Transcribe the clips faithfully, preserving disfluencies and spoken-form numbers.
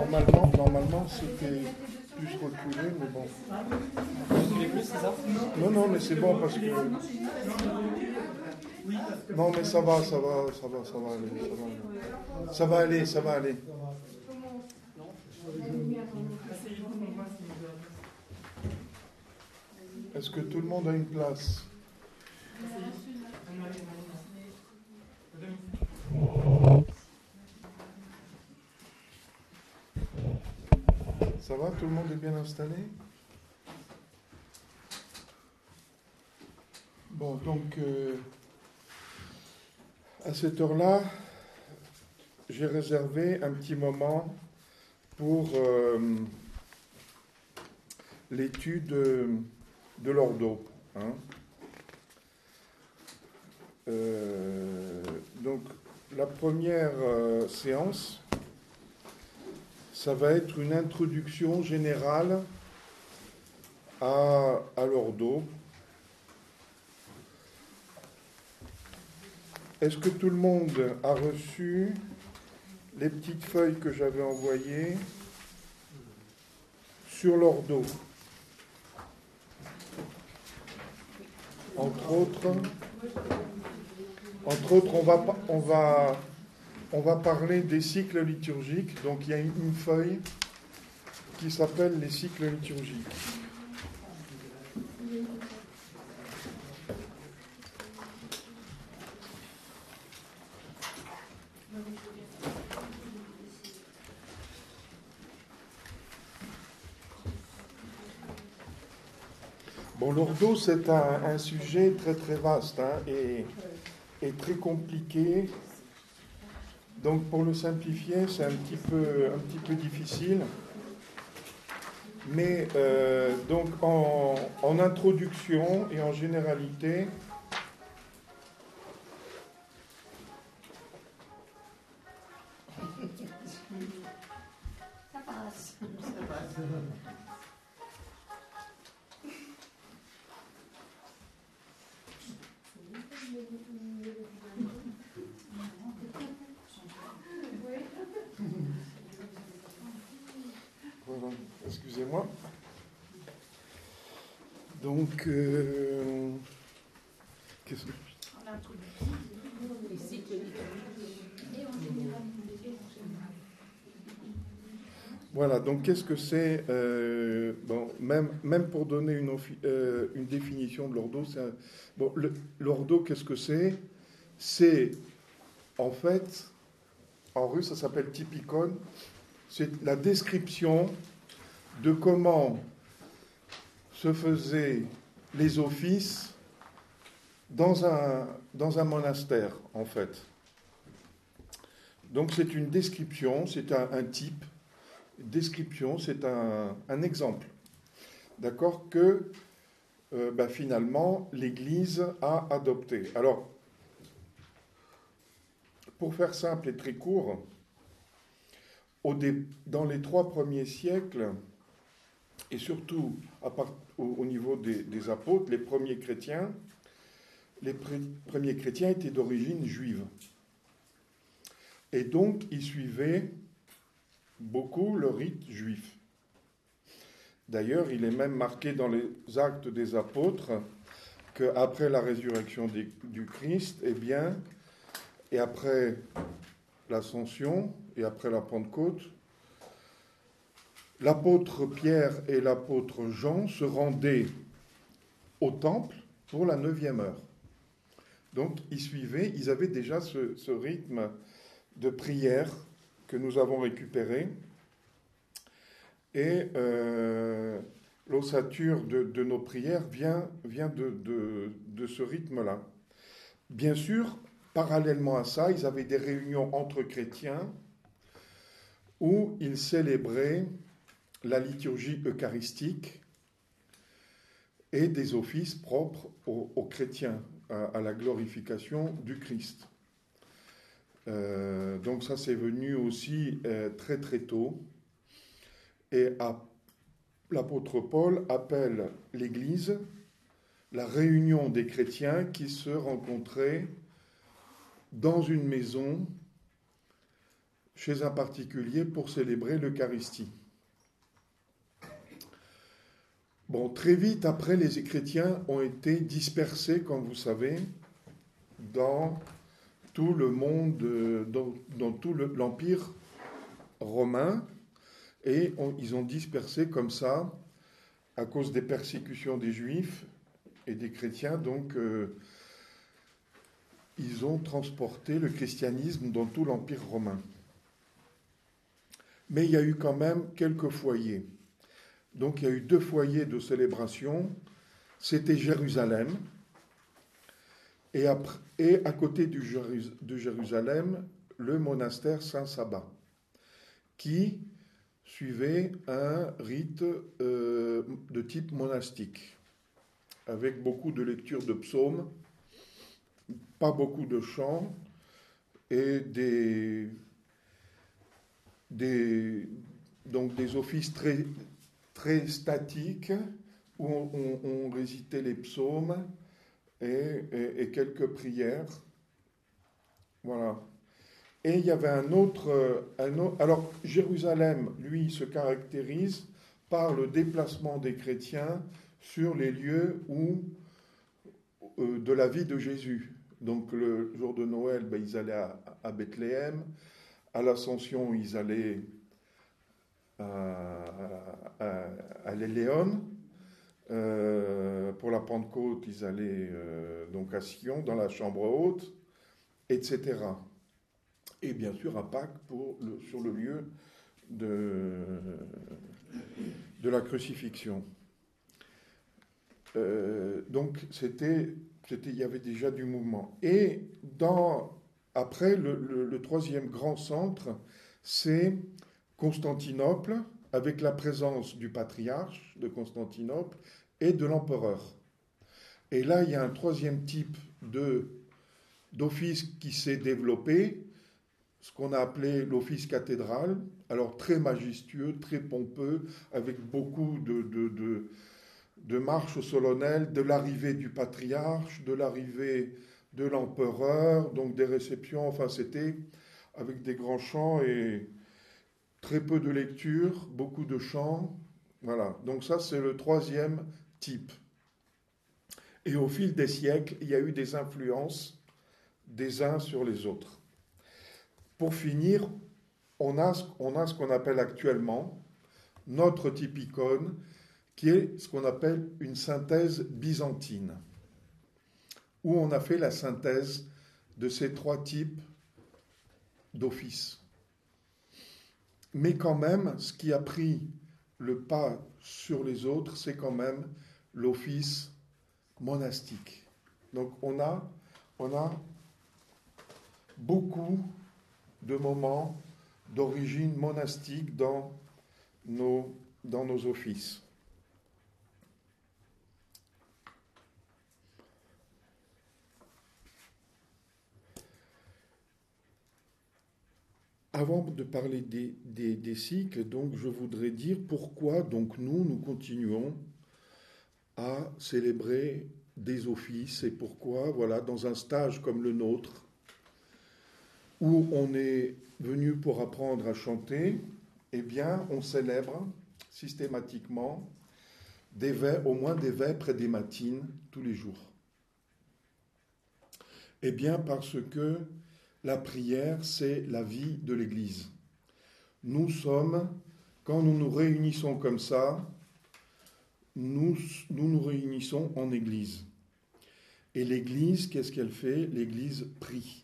normalement, normalement c'était plus reculé, mais bon. Reculé plus, c'est ça? Non, non, mais c'est bon parce que. Non, mais ça va, ça va, ça va, ça va aller, ça va aller. Ça va aller, ça va aller. Est-ce que tout le monde a une place? Ça va, tout le monde est bien installé? Bon, donc, euh, à cette heure-là, j'ai réservé un petit moment pour euh, l'étude de, de l'ordo. Hein. Euh, donc, la première euh, séance, ça va être une introduction générale à, à l'ordo. Est-ce que tout le monde a reçu les petites feuilles que j'avais envoyées sur l'ordo? Entre autres, entre autres, on va, on va, on va parler des cycles liturgiques. Donc il y a une, une feuille qui s'appelle les cycles liturgiques. Bon, l'ordo, c'est un, un sujet très très vaste hein, et, et très compliqué. Donc, pour le simplifier, c'est un petit peu, un petit peu difficile. Mais euh, donc, en, en introduction et en généralité, ça passe. Voilà, excusez-moi. Donc, euh, qu'est-ce que... Les cycles liturgiques. Voilà, donc qu'est-ce que c'est euh, bon, même, même pour donner une, euh, une définition de l'ordo, c'est un, bon, le, l'ordo, qu'est-ce que c'est? C'est, en fait, en russe, ça s'appelle typikon, c'est la description de comment se faisaient les offices dans un, dans un monastère, en fait. Donc c'est une description, c'est un, un type. Description, c'est un, un exemple, d'accord, que euh, bah, finalement l'Église a adopté. Alors, pour faire simple et très court, au dé, dans les trois premiers siècles, et surtout à part, au, au niveau des, des apôtres, les premiers chrétiens, les pré, premiers chrétiens étaient d'origine juive. Et donc, ils suivaient beaucoup le rite juif. D'ailleurs, il est même marqué dans les Actes des Apôtres qu'après la résurrection des, du Christ, eh bien, et après l'Ascension et après la Pentecôte, l'apôtre Pierre et l'apôtre Jean se rendaient au temple pour la neuvième heure. Donc, ils suivaient, ils avaient déjà ce, ce rythme de prière que nous avons récupéré. Et euh, l'ossature de, de nos prières vient, vient de, de, de ce rythme-là. Bien sûr, parallèlement à ça, ils avaient des réunions entre chrétiens où ils célébraient la liturgie eucharistique et des offices propres aux, aux chrétiens, à, à la glorification du Christ. Euh, donc ça, c'est venu aussi euh, très très tôt. Et à, l'apôtre Paul appelle l'Église la réunion des chrétiens qui se rencontraient dans une maison chez un particulier pour célébrer l'Eucharistie. Bon, très vite après, les chrétiens ont été dispersés, comme vous savez, dans tout le monde, dans, dans tout le, l'Empire romain, et on, ils ont dispersé comme ça, à cause des persécutions des Juifs et des chrétiens, donc euh, ils ont transporté le christianisme dans tout l'Empire romain. Mais il y a eu quand même quelques foyers. Donc il y a eu deux foyers de célébration. C'était Jérusalem, et, après, et à côté du, de Jérusalem, le monastère Saint-Saba, qui suivait un rite euh, de type monastique, avec beaucoup de lectures de psaumes, pas beaucoup de chants, et des, des, donc des offices très, très statiques, où on, on, on récitait les psaumes et, et, et quelques prières. Voilà. Et il y avait un autre, un autre... Alors, Jérusalem, lui, se caractérise par le déplacement des chrétiens sur les lieux où, euh, de la vie de Jésus. Donc, le jour de Noël, ben, ils allaient à, à Bethléem. À l'Ascension, ils allaient à, à, à l'Éléon. Euh, pour la Pentecôte, ils allaient euh, donc à Sion, dans la chambre haute, et cetera. Et bien sûr à Pâques pour le, sur le lieu de, de la crucifixion. Euh, donc c'était, c'était, il y avait déjà du mouvement. Et dans, après, le, le, le troisième grand centre, c'est Constantinople, avec la présence du patriarche de Constantinople et de l'empereur. Et là, il y a un troisième type de, d'office qui s'est développé, ce qu'on a appelé l'office cathédral, alors très majestueux, très pompeux, avec beaucoup de, de, de, de marches solennelles, de l'arrivée du patriarche, de l'arrivée de l'empereur, donc des réceptions, enfin c'était avec des grands chants et très peu de lecture, beaucoup de chants, voilà. Donc ça c'est le troisième type. Et au fil des siècles, il y a eu des influences des uns sur les autres. Pour finir, on a, on a ce qu'on appelle actuellement notre type icône, qui est ce qu'on appelle une synthèse byzantine, où on a fait la synthèse de ces trois types d'office. Mais quand même, ce qui a pris le pas sur les autres, c'est quand même l'office monastique. Donc on a, on a beaucoup de moments d'origine monastique dans nos, dans nos offices. Avant de parler des, des, des cycles, donc, je voudrais dire pourquoi donc, nous, nous continuons à célébrer des offices et pourquoi, voilà, dans un stage comme le nôtre, où on est venu pour apprendre à chanter, eh bien, on célèbre systématiquement des vêpres, au moins des vêpres et des matines tous les jours. Eh bien, parce que la prière, c'est la vie de l'Église. Nous sommes, quand nous nous réunissons comme ça, nous nous, nous réunissons en Église. Et l'Église, qu'est-ce qu'elle fait? L'Église prie.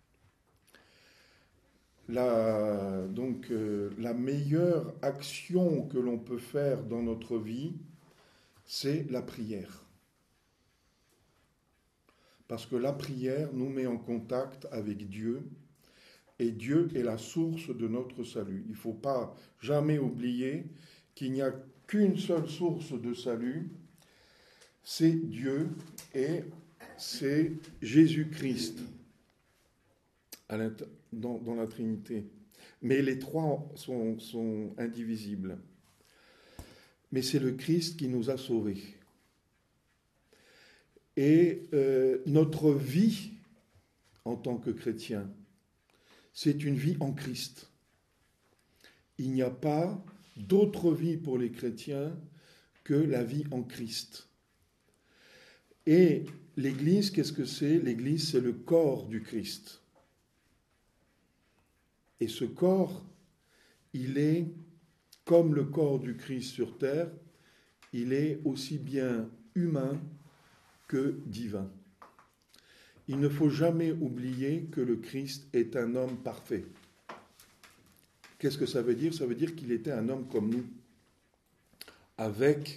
La, donc, euh, la meilleure action que l'on peut faire dans notre vie, c'est la prière. Parce que la prière nous met en contact avec Dieu, et Dieu est la source de notre salut. Il ne faut pas jamais oublier qu'il n'y a qu'une seule source de salut, c'est Dieu, et c'est Jésus-Christ. Dans, dans la Trinité. Mais les trois sont, sont indivisibles. Mais c'est le Christ qui nous a sauvés. Et euh, notre vie en tant que chrétien, c'est une vie en Christ. il n'y a pas d'autre vie pour les chrétiens que la vie en Christ. Et l'Église, qu'est-ce que c'est? L'Église, c'est le corps du Christ. Et ce corps, il est comme le corps du Christ sur terre, il est aussi bien humain que divin. Il ne faut jamais oublier que le Christ est un homme parfait. Qu'est-ce que ça veut dire? Ça veut dire qu'il était un homme comme nous, avec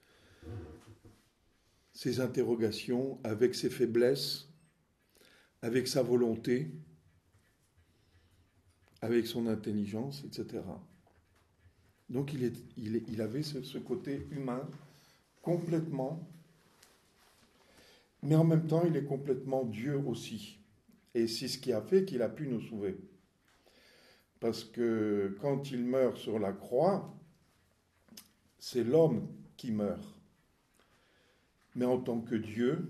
ses interrogations, avec ses faiblesses, avec sa volonté, avec son intelligence, et cetera. Donc il, est, il, est, il avait ce, ce côté humain complètement, mais en même temps il est complètement Dieu aussi. Et c'est ce qui a fait qu'il a pu nous sauver. Parce que quand il meurt sur la croix, c'est l'homme qui meurt. Mais en tant que Dieu,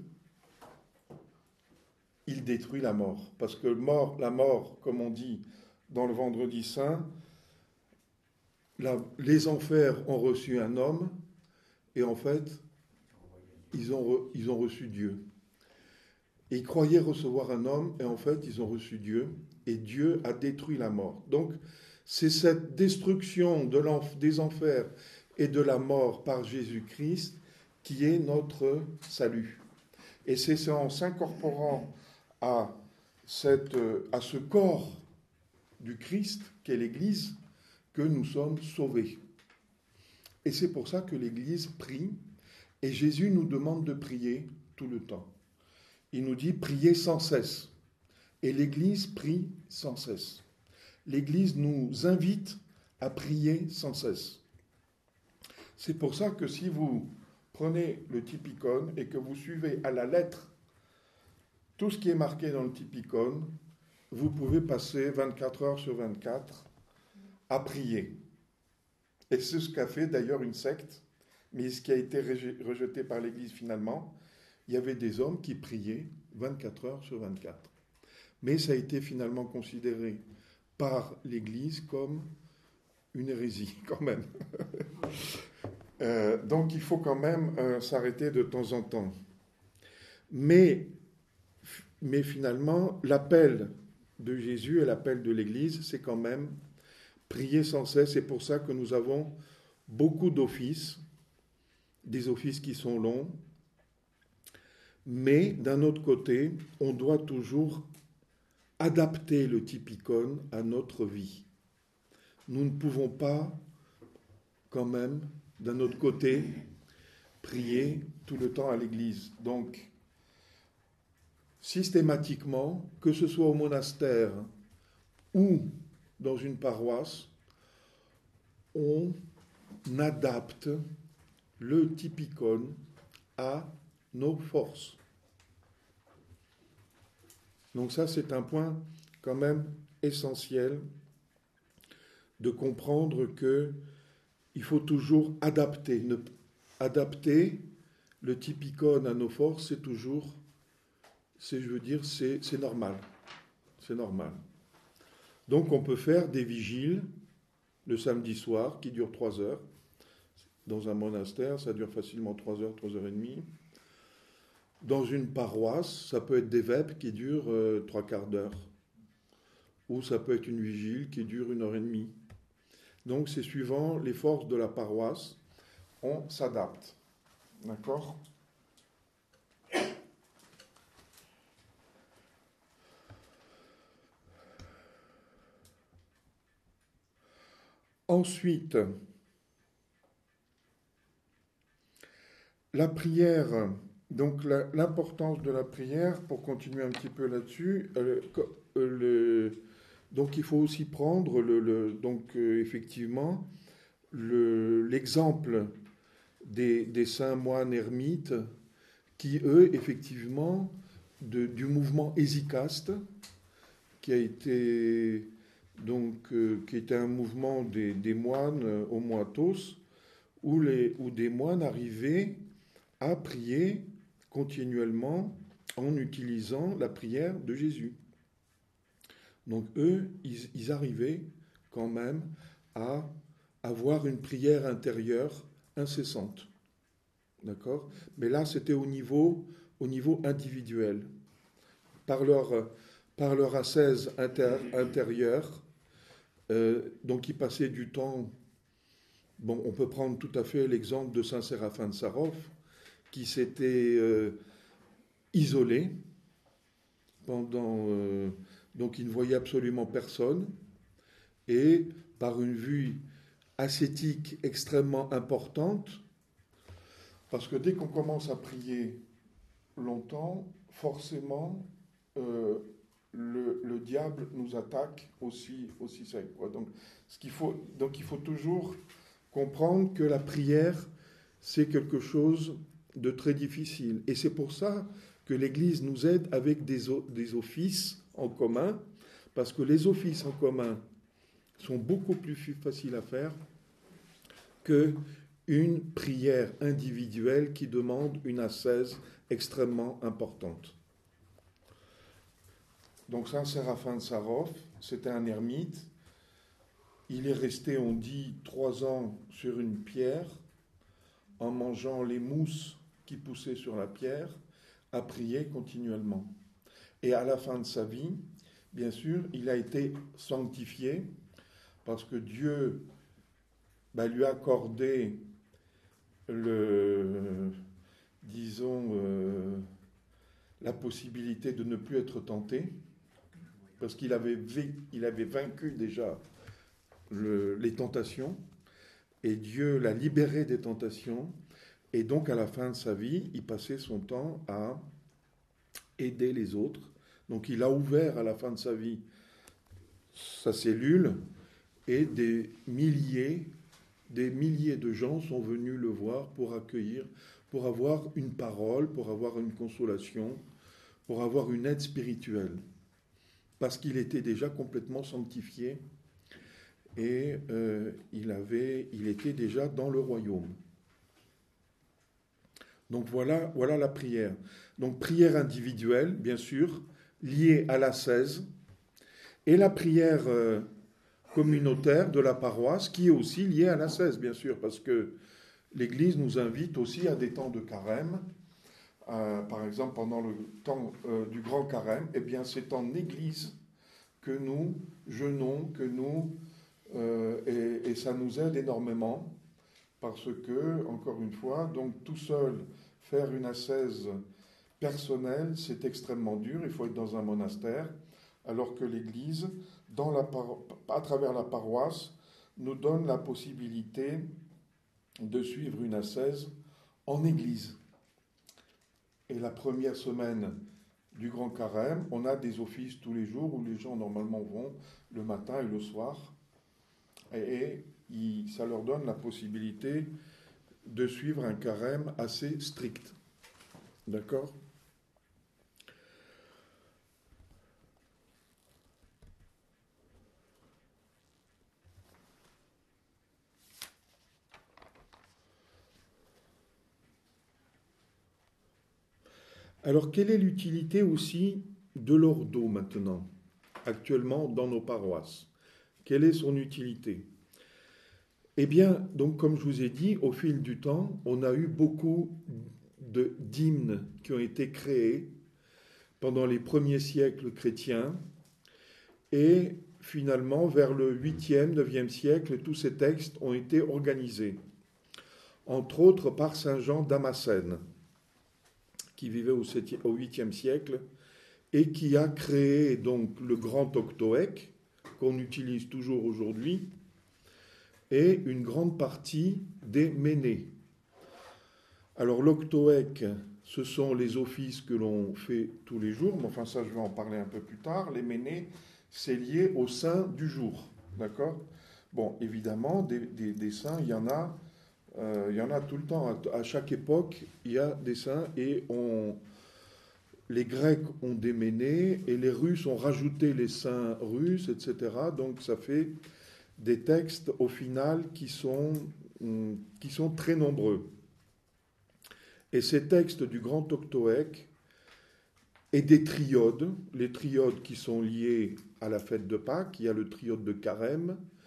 il détruit la mort. Parce que mort, la mort, comme on dit dans le Vendredi Saint, la, les enfers ont reçu un homme, et en fait, ils ont, re, ils ont reçu Dieu. Et ils croyaient recevoir un homme, et en fait, ils ont reçu Dieu, et Dieu a détruit la mort. Donc, c'est cette destruction de des enfers et de la mort par Jésus-Christ qui est notre salut. Et c'est en s'incorporant à, cette, à ce corps du Christ, qu'est l'Église, que nous sommes sauvés. Et c'est pour ça que l'Église prie, et Jésus nous demande de prier tout le temps. Il nous dit « priez sans cesse ». Et l'Église prie sans cesse. L'Église nous invite à prier sans cesse. C'est pour ça que si vous prenez le typicone et que vous suivez à la lettre tout ce qui est marqué dans le typicone, vous pouvez passer vingt-quatre heures sur vingt-quatre à prier. Et c'est ce qu'a fait d'ailleurs une secte, mais ce qui a été rejeté par l'Église finalement. Il y avait des hommes qui priaient vingt-quatre heures sur vingt-quatre. Mais ça a été finalement considéré par l'Église comme une hérésie, quand même. euh, donc il faut quand même euh, s'arrêter de temps en temps. Mais, mais finalement, l'appel de Jésus et l'appel de l'Église, c'est quand même prier sans cesse. C'est pour ça que nous avons beaucoup d'offices, des offices qui sont longs. Mais d'un autre côté, on doit toujours adapter le typicone à notre vie. Nous ne pouvons pas, quand même, d'un autre côté, prier tout le temps à l'église. Donc, systématiquement, que ce soit au monastère ou dans une paroisse, on adapte le typicone à nos forces. Donc ça, c'est un point quand même essentiel de comprendre que il faut toujours adapter. Ne, adapter le typicone à nos forces, c'est toujours, c'est, je veux dire, c'est, c'est normal. C'est normal. Donc on peut faire des vigiles le samedi soir qui durent trois heures. Dans un monastère, ça dure facilement trois heures, trois heures et demie. Dans une paroisse, ça peut être des vêpres qui durent euh, trois quarts d'heure. Ou ça peut être une vigile qui dure une heure et demie. Donc c'est suivant les forces de la paroisse, on s'adapte. D'accord ? Ensuite, la prière. Donc la, l'importance de la prière, pour continuer un petit peu là-dessus, euh, le, donc il faut aussi prendre le, le, donc, euh, effectivement le, l'exemple des, des saints moines ermites qui, eux, effectivement, de, du mouvement hésychaste, qui a été, donc, euh, qui était un mouvement des, des moines euh, au Moatos, où, les, où des moines arrivaient à prier continuellement en utilisant la prière de Jésus. Donc eux, ils, ils arrivaient quand même à avoir une prière intérieure incessante. D'accord ? Mais là, c'était au niveau, au niveau individuel. Par leur, par leur ascèse inter, intérieure, euh, donc ils passaient du temps. Bon, on peut prendre tout à fait l'exemple de saint Séraphin de Sarov, qui s'était euh, isolé pendant. Euh, donc il ne voyait absolument personne, et par une vue ascétique extrêmement importante, parce que dès qu'on commence à prier longtemps, forcément, euh, le, le diable nous attaque aussi, aussi sec. Quoi. Donc, ce qu'il faut, donc il faut toujours comprendre que la prière, c'est quelque chose de très difficile. Et c'est pour ça que l'Église nous aide avec des, des offices en commun, parce que les offices en commun sont beaucoup plus faciles à faire qu'une prière individuelle qui demande une ascèse extrêmement importante. Donc saint Séraphin de Sarov, c'était un ermite. Il est resté, on dit, trois ans sur une pierre, en mangeant les mousses qui poussaient sur la pierre, à prier continuellement. Et à la fin de sa vie, bien sûr, il a été sanctifié, parce que Dieu bah, lui a accordé le, disons, euh, la possibilité de ne plus être tenté, parce qu'il avait, il avait vaincu déjà le, les tentations, et Dieu l'a libéré des tentations, et donc à la fin de sa vie, il passait son temps à aider les autres. Donc il a ouvert à la fin de sa vie sa cellule, et des milliers, des milliers de gens sont venus le voir pour accueillir, pour avoir une parole, pour avoir une consolation, pour avoir une aide spirituelle. Parce qu'il était déjà complètement sanctifié et euh, il, avait, il était déjà dans le royaume. Donc voilà, voilà la prière. Donc prière individuelle, bien sûr, liée à l'ascèse, et la prière euh, communautaire de la paroisse, qui est aussi liée à l'ascèse, bien sûr, parce que l'Église nous invite aussi à des temps de carême. Euh, par exemple, pendant le temps euh, du grand carême, eh bien, c'est en Église que nous jeûnons, que nous, euh, et, et ça nous aide énormément, parce que, encore une fois, donc tout seul, faire une ascèse personnelle, c'est extrêmement dur, il faut être dans un monastère, alors que l'Église, dans la par- à travers la paroisse, nous donne la possibilité de suivre une ascèse en Église. Et la première semaine du Grand Carême, on a des offices tous les jours où les gens normalement vont le matin et le soir. Et, et il, ça leur donne la possibilité de suivre un carême assez strict. D'accord ? Alors, quelle est l'utilité aussi de l'ordo maintenant, actuellement dans nos paroisses ? Quelle est son utilité ? Eh bien, donc, comme je vous ai dit, au fil du temps, on a eu beaucoup de, d'hymnes qui ont été créés pendant les premiers siècles chrétiens, et finalement, vers le huitième, neuvième siècle, tous ces textes ont été organisés, entre autres par saint Jean Damascène, qui vivait au huitième siècle, et qui a créé donc le grand octoèque, qu'on utilise toujours aujourd'hui, et une grande partie des ménées. Alors l'octoèque, ce sont les offices que l'on fait tous les jours, mais enfin ça je vais en parler un peu plus tard. Les ménées, c'est lié au saint du jour, d'accord ? Bon, évidemment, des, des, des saints, il y en a, euh, il y en a tout le temps. À, à chaque époque, il y a des saints, et on, les Grecs ont des ménées, et les Russes ont rajouté les saints russes, et cetera. Donc ça fait des textes au final qui sont, qui sont très nombreux. Et ces textes du grand octoèque et des triodes, les triodes qui sont liés à la fête de Pâques, il y a le triode de Carême,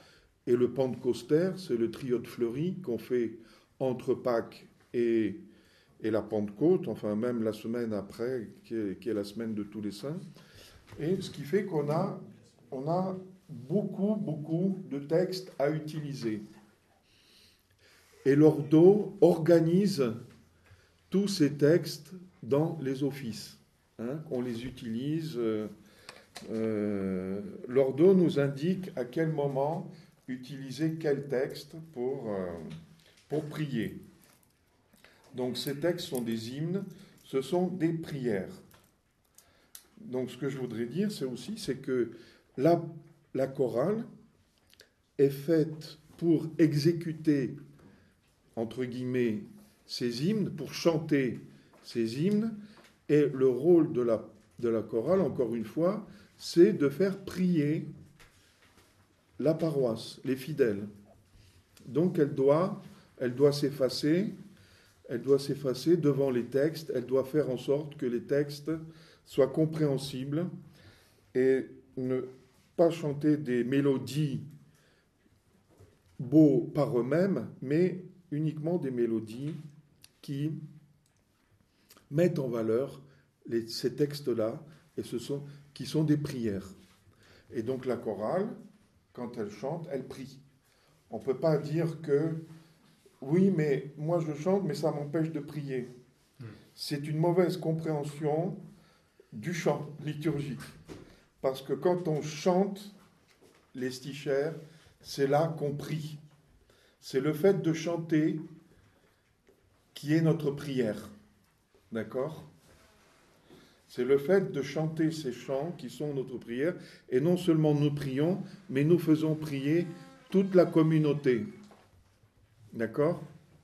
Et le pentecostère, c'est le triote fleuri qu'on fait entre Pâques et, et la Pentecôte, enfin même la semaine après, qui est, qui est la semaine de tous les saints. Et ce qui fait qu'on a, on a beaucoup, beaucoup de textes à utiliser. Et l'Ordo organise tous ces textes dans les offices. Hein, on les utilise. Euh, euh, L'Ordo nous indique à quel moment utiliser quel texte pour, euh, pour prier. Donc ces textes sont des hymnes, ce sont des prières. Donc ce que je voudrais dire, c'est aussi c'est que la, la chorale est faite pour exécuter, entre guillemets, ces hymnes, pour chanter ces hymnes, et le rôle de la, de la chorale, encore une fois, c'est de faire prier la paroisse, les fidèles. Donc elle doit, elle doit s'effacer, elle doit s'effacer devant les textes, elle doit faire en sorte que les textes soient compréhensibles et ne pas chanter des mélodies beaux par eux-mêmes, mais uniquement des mélodies qui mettent en valeur les, ces textes-là, et ce sont, qui sont des prières. Et donc la chorale, quand elle chante, elle prie. On ne peut pas dire que, oui, mais moi je chante, mais ça m'empêche de prier. C'est une mauvaise compréhension du chant liturgique. Parce que quand on chante les stichères, c'est là qu'on prie. C'est le fait de chanter qui est notre prière. D'accord ? C'est le fait de chanter ces chants qui sont notre prière. Et non seulement nous prions, mais nous faisons prier toute la communauté. D'accord ?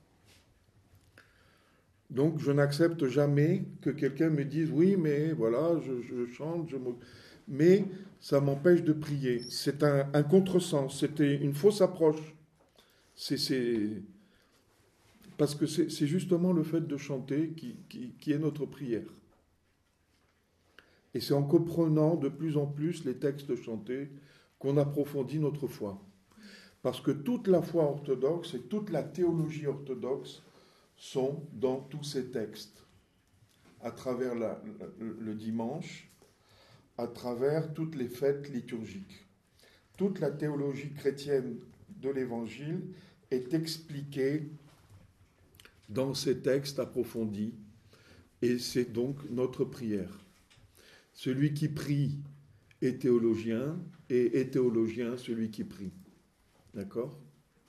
Donc je n'accepte jamais que quelqu'un me dise « Oui, mais voilà, je, je chante, je me... » mais ça m'empêche de prier. C'est un, un contresens, c'était une fausse approche. C'est, c'est... Parce que c'est, c'est justement le fait de chanter qui, qui, qui est notre prière. Et c'est en comprenant de plus en plus les textes chantés qu'on approfondit notre foi. Parce que toute la foi orthodoxe et toute la théologie orthodoxe sont dans tous ces textes, à travers la, le, le dimanche, à travers toutes les fêtes liturgiques. Toute la théologie chrétienne de l'Évangile est expliquée dans ces textes approfondis, et c'est donc notre prière. Celui qui prie est théologien, et est théologien celui qui prie. D'accord ?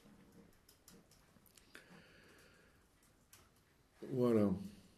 Voilà.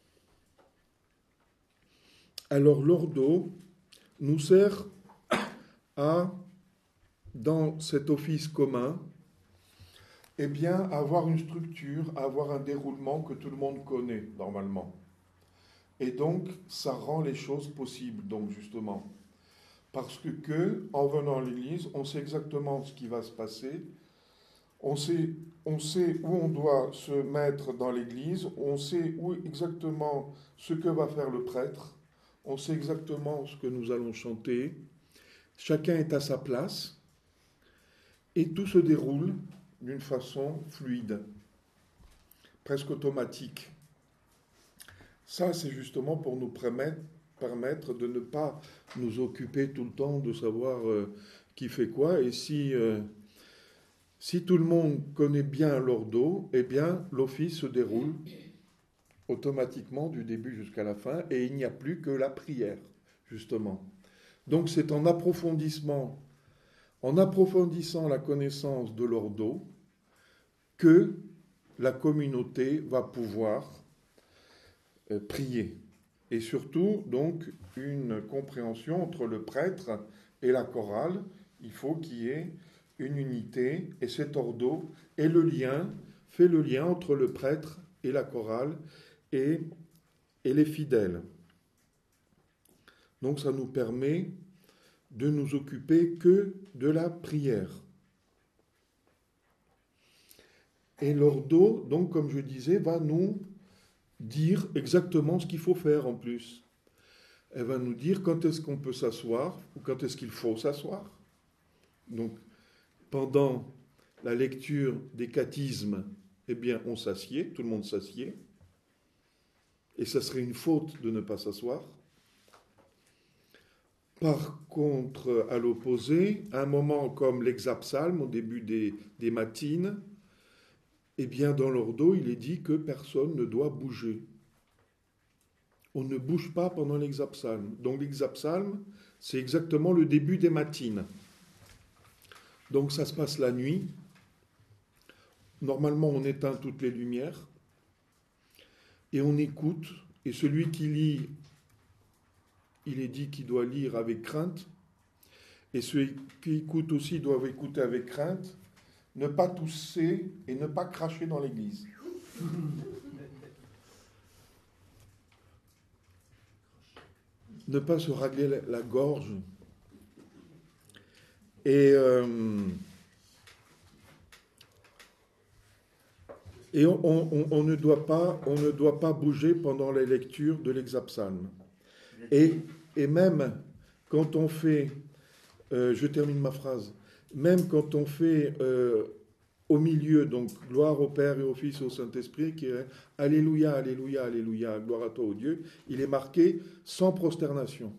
Alors l'ordo nous sert à, dans cet office commun, eh bien, avoir une structure, avoir un déroulement que tout le monde connaît normalement. Et donc, ça rend les choses possibles, donc justement. Parce que, que en venant à l'église, on sait exactement ce qui va se passer, on sait, on sait où on doit se mettre dans l'église, on sait où exactement ce que va faire le prêtre, on sait exactement ce que nous allons chanter, chacun est à sa place, et tout se déroule d'une façon fluide, presque automatique. Ça, c'est justement pour nous permettre, permettre de ne pas nous occuper tout le temps de savoir euh, qui fait quoi. Et si, euh, si tout le monde connaît bien l'ordo, eh bien, l'office se déroule automatiquement du début jusqu'à la fin, et il n'y a plus que la prière, justement. Donc, c'est en approfondissement en approfondissant la connaissance de l'ordo que la communauté va pouvoir euh, prier. Et surtout, donc, une compréhension entre le prêtre et la chorale. Il faut qu'il y ait une unité, et cet ordo est le lien, fait le lien entre le prêtre et la chorale et, et les fidèles. Donc ça nous permet de nous occuper que de la prière. Et l'ordo, donc comme je disais, va nous dire exactement ce qu'il faut faire en plus. Elle va nous dire quand est-ce qu'on peut s'asseoir ou quand est-ce qu'il faut s'asseoir. Donc pendant la lecture des catéchismes, eh bien, on s'assied, tout le monde s'assied, et ça serait une faute de ne pas s'asseoir. Par contre, à l'opposé, un moment comme l'exapsalme, au début des, des matines, eh bien, dans l'ordo, il est dit que personne ne doit bouger. On ne bouge pas pendant l'exapsalme. Donc l'exapsalme, c'est exactement le début des matines. Donc ça se passe la nuit. Normalement, on éteint toutes les lumières et on écoute. Et celui qui lit, il est dit qu'il doit lire avec crainte. Et celui qui écoute aussi doit écouter avec crainte. Ne pas tousser et ne pas cracher dans l'église. Ne pas se ragler la, la gorge. Et, euh, et on, on, on, ne doit pas, on ne doit pas bouger pendant la lecture de l'exapsalme. Et, et même quand on fait, euh, je termine ma phrase, même quand on fait euh, au milieu, donc gloire au Père et au Fils et au Saint-Esprit, qui est Alléluia, Alléluia, Alléluia, gloire à toi, ô Dieu, il est marqué sans prosternation.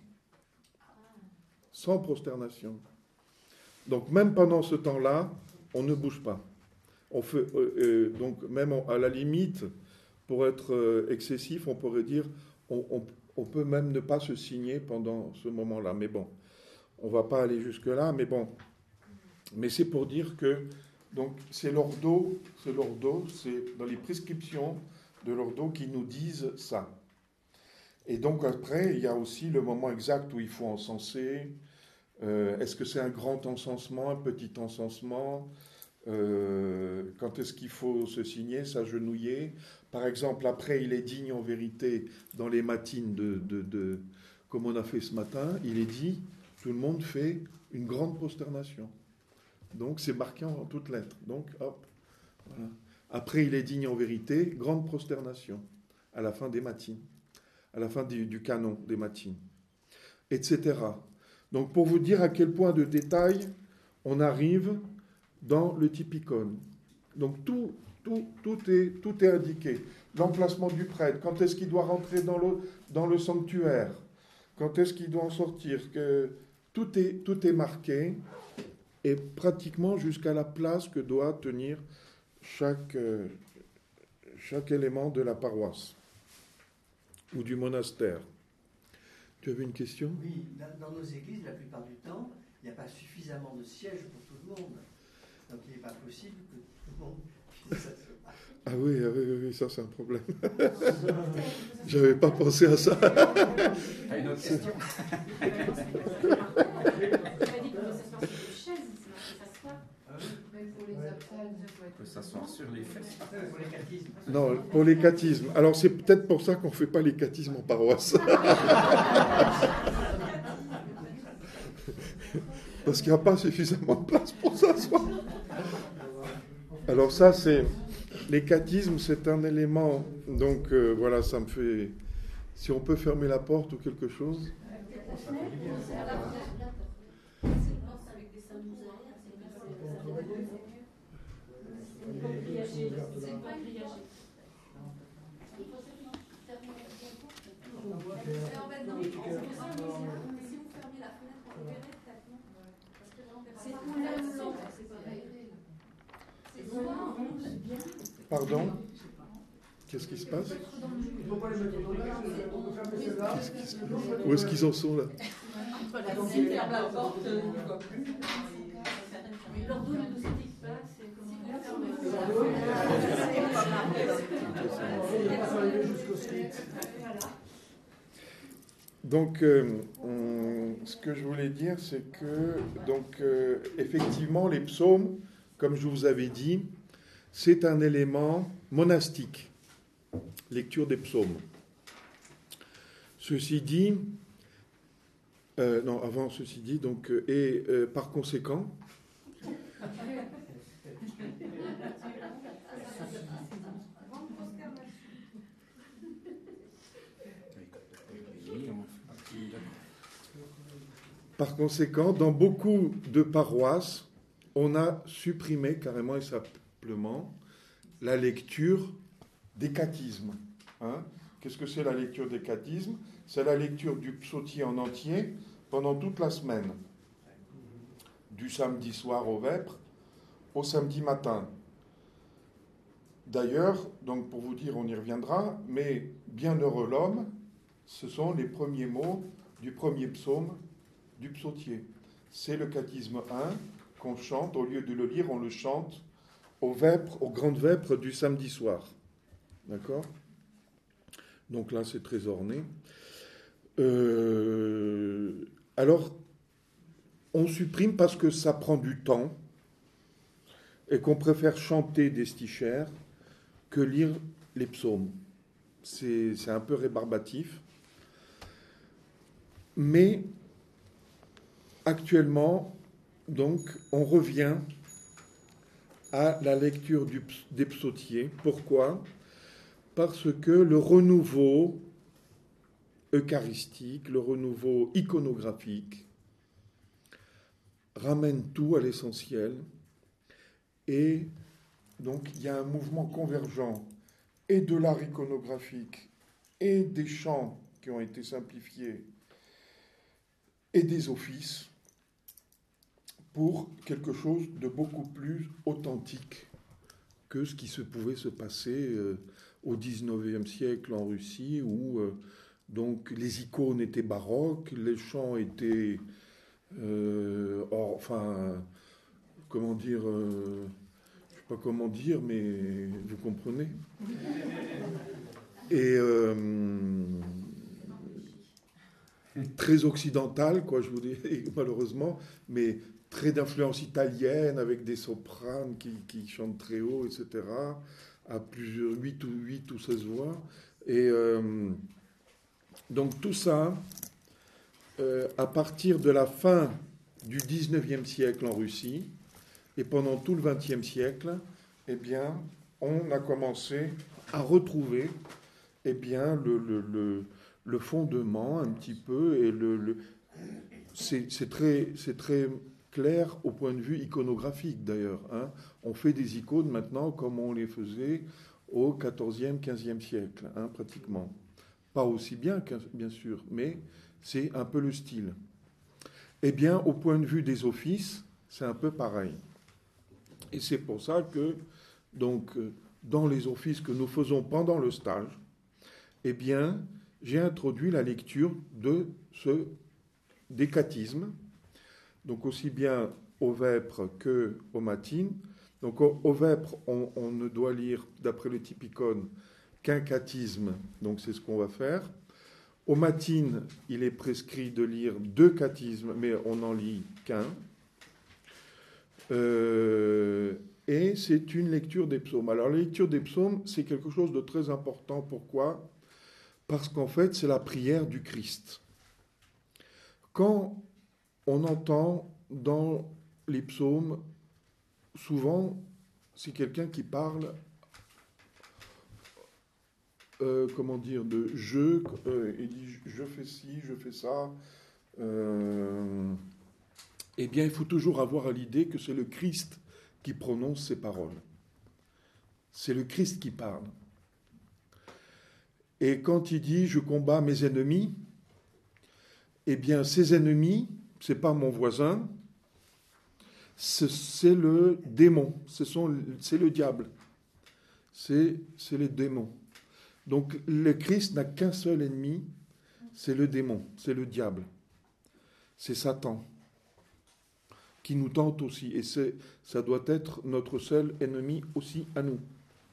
Sans prosternation. Donc même pendant ce temps-là, on ne bouge pas. On fait, euh, euh, donc même à la limite, pour être euh, excessif, on pourrait dire, on, on, on peut même ne pas se signer pendant ce moment-là. Mais bon, on ne va pas aller jusque-là, mais bon. Mais c'est pour dire que donc c'est l'ordo, c'est l'ordo, c'est dans les prescriptions de l'ordo qui nous disent ça. Et donc après, il y a aussi le moment exact où il faut encenser. Euh, est-ce que c'est un grand encensement, un petit encensement? euh, Quand est-ce qu'il faut se signer, s'agenouiller? Par exemple, après, il est digne en vérité, dans les matines, de, de, de, comme on a fait ce matin, il est dit, tout le monde fait une grande prosternation. Donc, c'est marqué en toutes lettres. Donc, hop, voilà. Après, il est digne en vérité, grande prosternation, à la fin des matines, à la fin du, du canon des matines, et cetera. Donc, pour vous dire à quel point de détail on arrive dans le typicone. Donc, tout, tout, tout, est, tout est indiqué. L'emplacement du prêtre, quand est-ce qu'il doit rentrer dans le, dans le sanctuaire, quand est-ce qu'il doit en sortir, que tout est, tout est marqué, et pratiquement jusqu'à la place que doit tenir chaque, euh, chaque élément de la paroisse ou du monastère. Tu avais une question? Oui, dans nos églises, la plupart du temps, il n'y a pas suffisamment de sièges pour tout le monde. Donc il n'est pas possible que tout le monde puisse s'asseoir. Ah oui, ah oui, oui, ça c'est un problème. J'avais pas pensé à ça. T'as une autre question? On peut s'asseoir sur les fesses. Pour les catéchismes. Non, pour les catéchismes. Alors c'est peut-être pour ça qu'on ne fait pas les catéchismes en paroisse. Parce qu'il n'y a pas suffisamment de place pour s'asseoir. Alors ça, c'est... Les catéchismes, c'est un élément... Donc euh, voilà, ça me fait... Si on peut fermer la porte ou quelque chose... Pardon? Qu'est-ce qui se passe? Qu'est-ce qui se passe? Où est-ce qu'ils en sont là? Donc, euh, on, ce que je voulais dire, c'est que, donc, euh, effectivement, les psaumes, comme je vous avais dit, c'est un élément monastique, lecture des psaumes. Ceci dit, euh, non, avant ceci dit, donc, euh, et euh, par conséquent, par conséquent, dans beaucoup de paroisses, on a supprimé carrément et simplement la lecture des catismes. Hein. Qu'est-ce que c'est la lecture des catismes? C'est la lecture du psautier en entier pendant toute la semaine, du samedi soir au vêpres au samedi matin. D'ailleurs, donc pour vous dire, on y reviendra, mais bienheureux l'homme, ce sont les premiers mots du premier psaume du psautier. C'est le catisme un qu'on chante, au lieu de le lire, on le chante aux vêpres, aux grandes vêpres du samedi soir. D'accord ? Donc là, c'est très orné. Euh, alors, on supprime parce que ça prend du temps et qu'on préfère chanter des stichères que lire les psaumes. C'est, c'est un peu rébarbatif. Mais actuellement, donc, on revient à la lecture du, des psautiers. Pourquoi ? Parce que le renouveau eucharistique, le renouveau iconographique, ramène tout à l'essentiel. Et donc, il y a un mouvement convergent et de l'art iconographique et des chants qui ont été simplifiés et des offices pour quelque chose de beaucoup plus authentique que ce qui se pouvait se passer euh, au dix-neuvième siècle en Russie, où euh, donc les icônes étaient baroques, les chants étaient, euh, or, enfin, comment dire, euh, je ne sais pas comment dire, mais vous comprenez. Et euh, très occidental, quoi, je vous dis, malheureusement, mais très d'influence italienne, avec des sopranes qui, qui chantent très haut, et cetera, à plusieurs, huit ou, huit ou seize voix. Et euh, donc tout ça, euh, à partir de la fin du dix-neuvième siècle en Russie, et pendant tout le vingtième siècle, eh bien, on a commencé à retrouver eh bien, le, le, le, le fondement un petit peu, et le, le, c'est, c'est, très, c'est très clair au point de vue iconographique d'ailleurs. Hein. On fait des icônes maintenant comme on les faisait au quatorzième, quinzième siècle, hein, pratiquement. Pas aussi bien, bien sûr, mais c'est un peu le style. Eh bien, au point de vue des offices, c'est un peu pareil. Et c'est pour ça que, donc, dans les offices que nous faisons pendant le stage, eh bien, j'ai introduit la lecture de ce décatisme, donc aussi bien aux vêpres qu'aux matines. Donc au, aux vêpres, on, on ne doit lire, d'après le typicone, qu'un catisme, donc c'est ce qu'on va faire. Aux matines, il est prescrit de lire deux catismes, mais on n'en lit qu'un. Euh, et c'est une lecture des psaumes. Alors la lecture des psaumes, c'est quelque chose de très important. Pourquoi ? Parce qu'en fait, c'est la prière du Christ. Quand on entend dans les psaumes, souvent, c'est quelqu'un qui parle, euh, comment dire, de je, euh, il dit je fais ci, je fais ça. Euh, eh bien, il faut toujours avoir à l'idée que c'est le Christ qui prononce ces paroles. C'est le Christ qui parle. Et quand il dit « je combats mes ennemis », eh bien, ces ennemis, ce n'est pas mon voisin, c'est le démon, ce sont, c'est le diable, c'est, c'est les démons. Donc, le Christ n'a qu'un seul ennemi, c'est le démon, c'est le diable, c'est Satan, qui nous tente aussi, et c'est, ça doit être notre seul ennemi aussi à nous.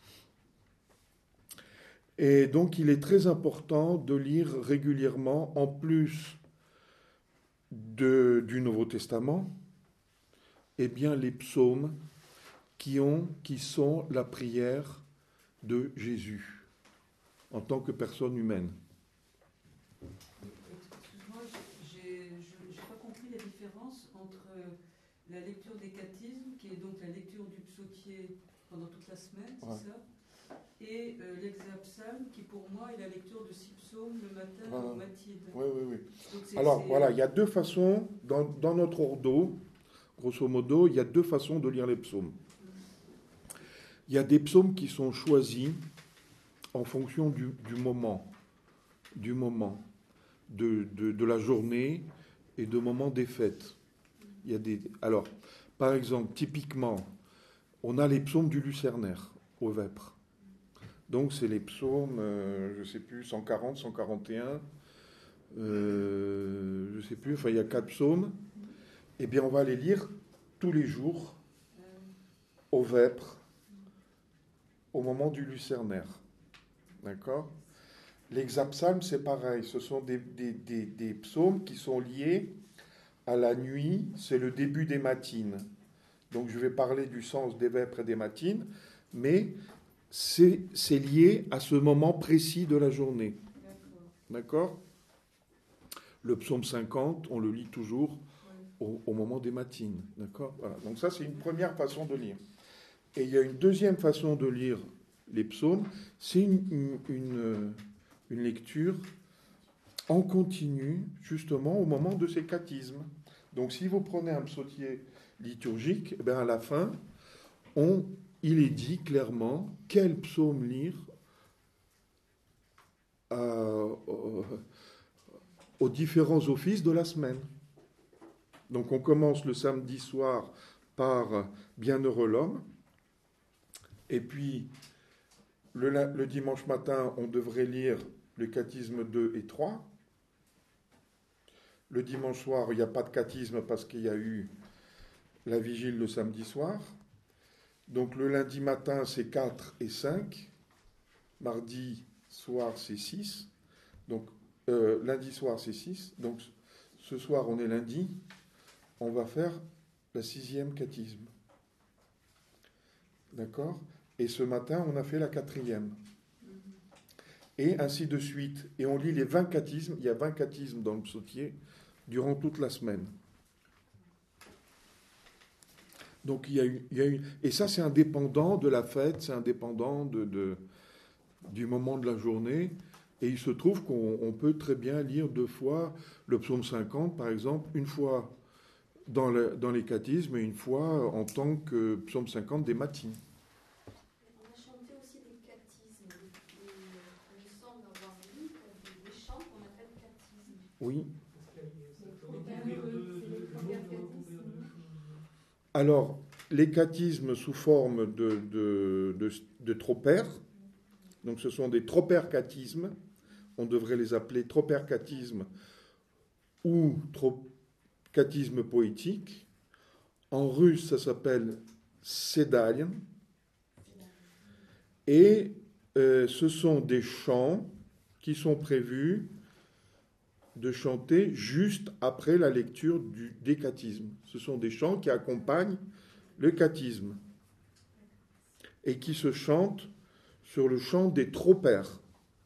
Et donc, il est très important de lire régulièrement, en plus de, du Nouveau Testament, eh bien, les psaumes qui, ont, qui sont la prière de Jésus, en tant que personne humaine. Excuse-moi, j'ai n'ai pas compris la différence entre la lecture des catismes, qui est donc la lecture du psautier pendant toute la semaine, c'est ouais. ça et euh, l'exapsalme, qui pour moi est la lecture de six psaumes le matin voilà. Au matine. Oui, oui, oui. Donc, c'est, Alors, c'est... voilà, il y a deux façons, dans, dans notre ordo, grosso modo, il y a deux façons de lire les psaumes. Il y a des psaumes qui sont choisis en fonction du, du moment, du moment de, de, de la journée et de moment des fêtes. Il y a des, alors, par exemple, typiquement, on a les psaumes du Lucernaire au Vêpres. Donc, c'est les psaumes, euh, je ne sais plus, cent quarante, cent quarante et un, euh, je ne sais plus, enfin, il y a quatre psaumes. Eh bien, on va les lire tous les jours au Vêpres, au moment du Lucernaire. D'accord ? L'hexapsalme, c'est pareil. Ce sont des, des, des, des psaumes qui sont liés à la nuit. C'est le début des matines. Donc, je vais parler du sens des vêpres et des matines, mais c'est, c'est lié à ce moment précis de la journée. D'accord ? Le psaume cinquante, on le lit toujours au, au moment des matines. D'accord ? Voilà. Donc, ça, c'est une première façon de lire. Et il y a une deuxième façon de lire les psaumes, c'est une, une, une, une lecture en continu, justement, au moment de ces catismes. Donc, si vous prenez un psautier liturgique, eh bien, à la fin, on, il est dit clairement quel psaume lire euh, euh, aux différents offices de la semaine. Donc, on commence le samedi soir par « Bienheureux l'homme », et puis le, le dimanche matin, on devrait lire le catisme deux et trois. Le dimanche soir, il n'y a pas de catisme parce qu'il y a eu la vigile le samedi soir. Donc le lundi matin, c'est quatre et cinq. Mardi soir, c'est six. Donc euh, lundi soir, c'est six. Donc ce soir, on est lundi. On va faire la sixième catisme. D'accord ? Et ce matin, on a fait la quatrième. Et ainsi de suite. Et on lit les vingt catismes. Il y a vingt catismes dans le psautier durant toute la semaine. Donc il y a une, il y a une, et ça c'est indépendant de la fête, c'est indépendant de, de, du moment de la journée. Et il se trouve qu'on on peut très bien lire deux fois le psaume cinquante, par exemple, une fois dans, le, dans les catismes et une fois en tant que psaume cinquante des matines. On a chanté aussi des catismes. Et il me semble avoir lu des chants qu'on appelle catismes. Oui. catismes. Alors, les catismes sous forme de, de, de, de tropères, donc ce sont des tropères catismes, on devrait les appeler tropères catismes ou trop, catismes poétiques. En russe, ça s'appelle sedalien. Et euh, ce sont des chants qui sont prévus de chanter juste après la lecture du, des catismes. Ce sont des chants qui accompagnent le catisme et qui se chantent sur le chant des tropères.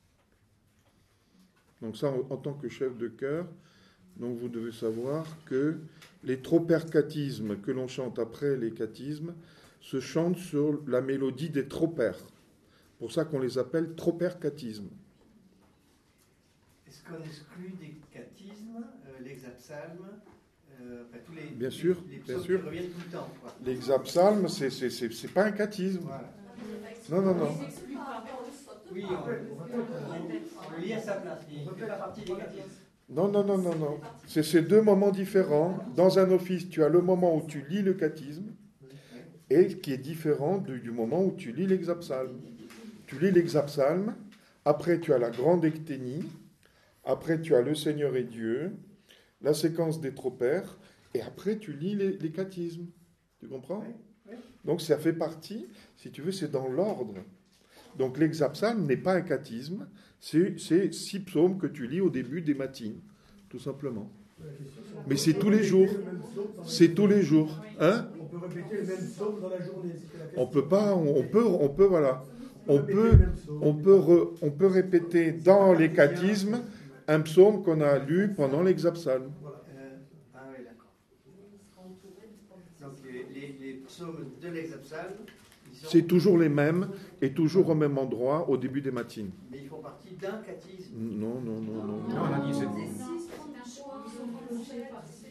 Donc ça, en, en tant que chef de chœur, donc vous devez savoir que les tropères catismes que l'on chante après les catismes se chantent sur la mélodie des tropères. C'est pour ça qu'on les appelle tropères catismes. Est-ce qu'on exclut des catismes, euh, l'exapsalme, euh, enfin, tous les, bien les, sûr, les bien psaumes sûr. qui reviennent tout le temps, quoi. L'exapsalme, c'est, c'est, c'est, c'est pas un catisme. Voilà. Non, non, non. Oui, on, on, on le lit à sa place, il ne fait pas partie des catismes. Non, non, non, non, non. C'est ces deux moments différents. Dans un office, tu as le moment où tu lis le catisme et qui est différent du, du moment où tu lis l'exapsalme. Tu lis l'exapsalme, après tu as la grande ecténie, après tu as le Seigneur et Dieu, la séquence des tropères, et après tu lis les, les catismes. Tu comprends ? Donc ça fait partie, si tu veux, c'est dans l'ordre. Donc l'exapsalme n'est pas un catisme, c'est, c'est six psaumes que tu lis au début des matines, tout simplement. Mais c'est tous les jours. C'est tous les jours. Hein ? On peut répéter les mêmes psaumes dans la journée. On peut pas, on, on peut, on peut, voilà. On peut, on peut, re, on peut répéter dans les catismes un psaume qu'on a lu pendant l'exapsalme. Euh, ah oui, d'accord. Donc les, les, les psaumes de l'exapsalme, ils sont... C'est toujours les mêmes et toujours au même endroit au début des matines. Mais ils font partie d'un catisme. Non, non, non, non. Non, on a dit c'est Des six, trente-trois,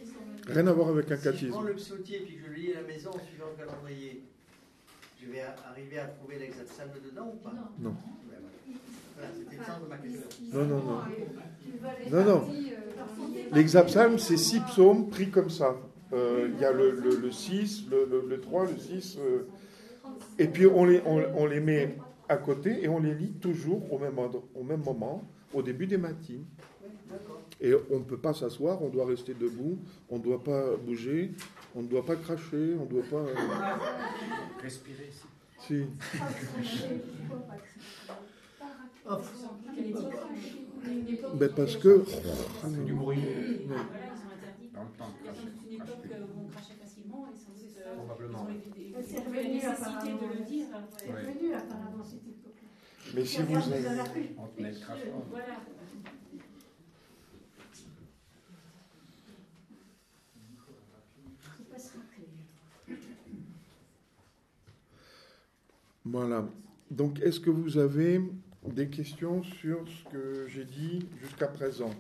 Rien à voir avec un Si je catéchisme. prends le psautier et que je le lis à la maison en suivant le calendrier, je vais arriver à trouver l'exapsalme dedans ou pas? Non. Voilà, c'était le sens de ma question. Non, non, non. Non, non. L'exapsalme, c'est six psaumes pris comme ça. Euh, Il y a le, le, le six, le, le, le trois, le six. Euh, et puis on les, on, on les met à côté et on les lit toujours au même, au même moment, au début des matines. Et on ne peut pas s'asseoir, on doit rester debout, on ne doit pas bouger, on ne doit pas cracher, on ne doit pas... Euh... Respirer ici. Si. Ben parce que... C'est du bruit. Voilà, ils ont interdit. Dans le temps de cracher. C'est une époque où on crachait facilement et sans doute euh, Probablement. ils ont C'est eu revenu la nécessité apparemment. de le dire. C'est revenu apparemment cette époque-là. Mais si vous... On tenait le crachement. Voilà. Il faut pas se rappeler. Voilà. Donc, est-ce que vous avez des questions sur ce que j'ai dit jusqu'à présent?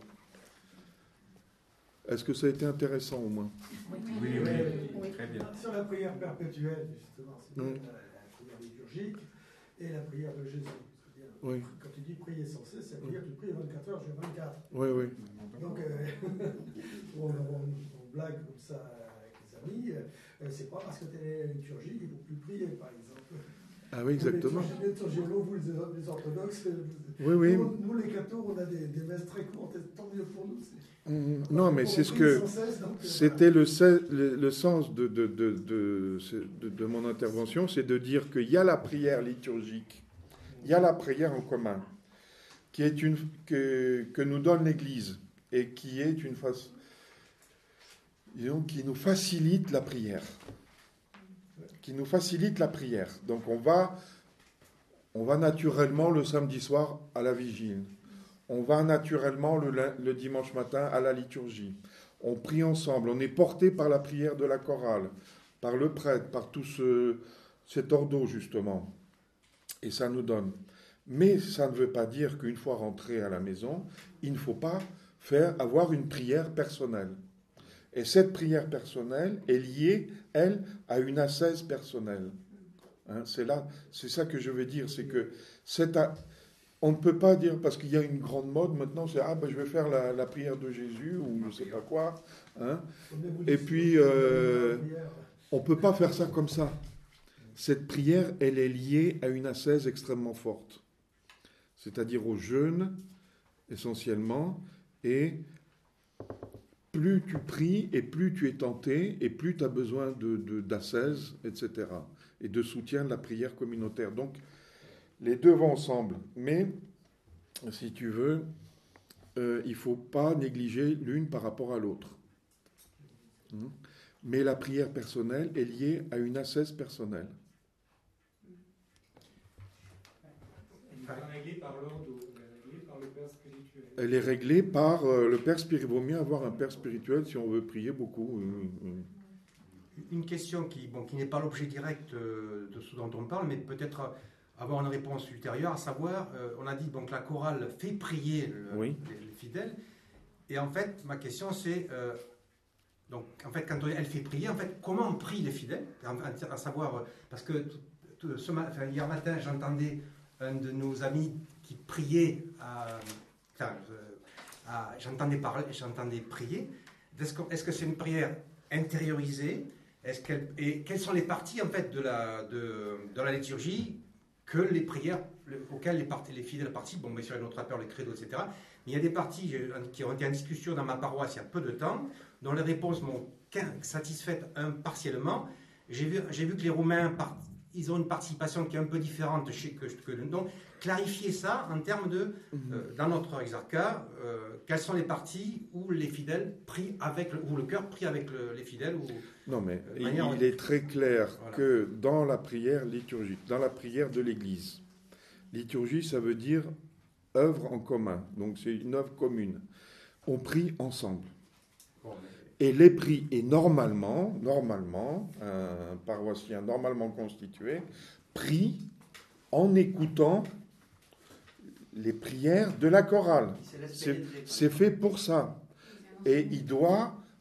Est-ce que ça a été intéressant au moins? Oui, oui, oui. Très bien. Sur la prière perpétuelle, justement, c'est Mm. la, la prière liturgique et la prière de Jésus. C'est-à-dire, Oui. quand tu dis prier sans cesse, c'est prière, tu pries vingt-quatre heures sur vingt-quatre. Oui, oui. Donc, euh, on, on, on blague comme ça avec les amis, euh, c'est pas parce que tu es à la liturgie qu'il ne faut plus prier, par exemple. Ah oui, exactement. Les liturgiologues, vous, les orthodoxes, Oui, oui. nous, nous, les cathos, on a des, des messes très courtes, et tant mieux pour nous. C'est... Mmh, non, mais c'est ce On que... prie sans cesse, donc, euh, C'était le, se- le, le sens de, de, de, de, de, de mon intervention, c'est de dire qu'il y a la prière liturgique, il y a la prière en commun, qui est une, que, que nous donne l'Église, et qui est une façon, disons, qui nous facilite la prière. Qui nous facilite la prière. Donc on va, on va naturellement le samedi soir à la vigile. On va naturellement le, le dimanche matin à la liturgie. On prie ensemble. On est porté par la prière de la chorale, par le prêtre, par tout ce, cet ordo justement. Et ça nous donne. Mais ça ne veut pas dire qu'une fois rentré à la maison, il ne faut pas faire, avoir une prière personnelle. Et cette prière personnelle est liée, elle, à une ascèse personnelle. Hein, c'est là, c'est ça que je veux dire, c'est que cette, on ne peut pas dire, parce qu'il y a une grande mode maintenant, c'est ah ben je vais faire la, la prière de Jésus ou je ne sais pas quoi. Hein, et puis euh, on ne peut pas faire ça comme ça. Cette prière, elle est liée à une ascèse extrêmement forte, c'est-à-dire au jeûne essentiellement, et plus tu pries et plus tu es tenté et plus tu as besoin de, de, d'ascèse, et cetera. Et de soutien de la prière communautaire. Donc, les deux vont ensemble. Mais, si tu veux, euh, il ne faut pas négliger l'une par rapport à l'autre. Hum. Mais la prière personnelle est liée à une ascèse personnelle. Elle est réglée par l'ordre, elle est réglée par le Père spirituel. Elle est réglée par euh, le Père spirituel. Il vaut mieux avoir un Père spirituel si on veut prier beaucoup. Hum, hum. Une question qui, bon, qui n'est pas l'objet direct euh, de ce dont on parle, mais peut-être euh, avoir une réponse ultérieure, à savoir, euh, on a dit donc la chorale fait prier le, Oui. les, les fidèles, et en fait, ma question c'est, euh, donc en fait, quand elle fait prier, en fait, comment on prie les fidèles, à, à savoir, euh, parce que tout, tout, ce, enfin, hier matin, j'entendais un de nos amis qui priait, à, enfin, euh, à, j'entendais parler, j'entendais prier, est-ce que, est-ce que c'est une prière intériorisée? Est-ce qu'elle, et quelles sont les parties en fait de la, de, de la liturgie que les prières le, auxquelles les, parties, les fidèles participent? Bon, bien sûr, il y a notre appel, le credo, et cetera. Mais il y a des parties qui ont été en discussion dans ma paroisse il y a peu de temps, dont les réponses m'ont satisfaite un, partiellement. J'ai vu, j'ai vu que les Roumains, part, ils ont une participation qui est un peu différente chez, que, que nous. Donc, clarifier ça en termes de, mmh. euh, dans notre exarcat, euh, quelles sont les parties où les fidèles prient avec, le, où le cœur prie avec le, les fidèles ou, Non, mais euh, il, manière, il est très clair voilà. que dans la prière liturgique, dans la prière de l'Église, liturgie, ça veut dire œuvre en commun. Donc, c'est une œuvre commune. On prie ensemble. Bon, mais... Et les prix, et normalement, normalement, un paroissien normalement constitué, prie en écoutant les prières de la chorale. C'est, c'est fait pour ça. Et il doit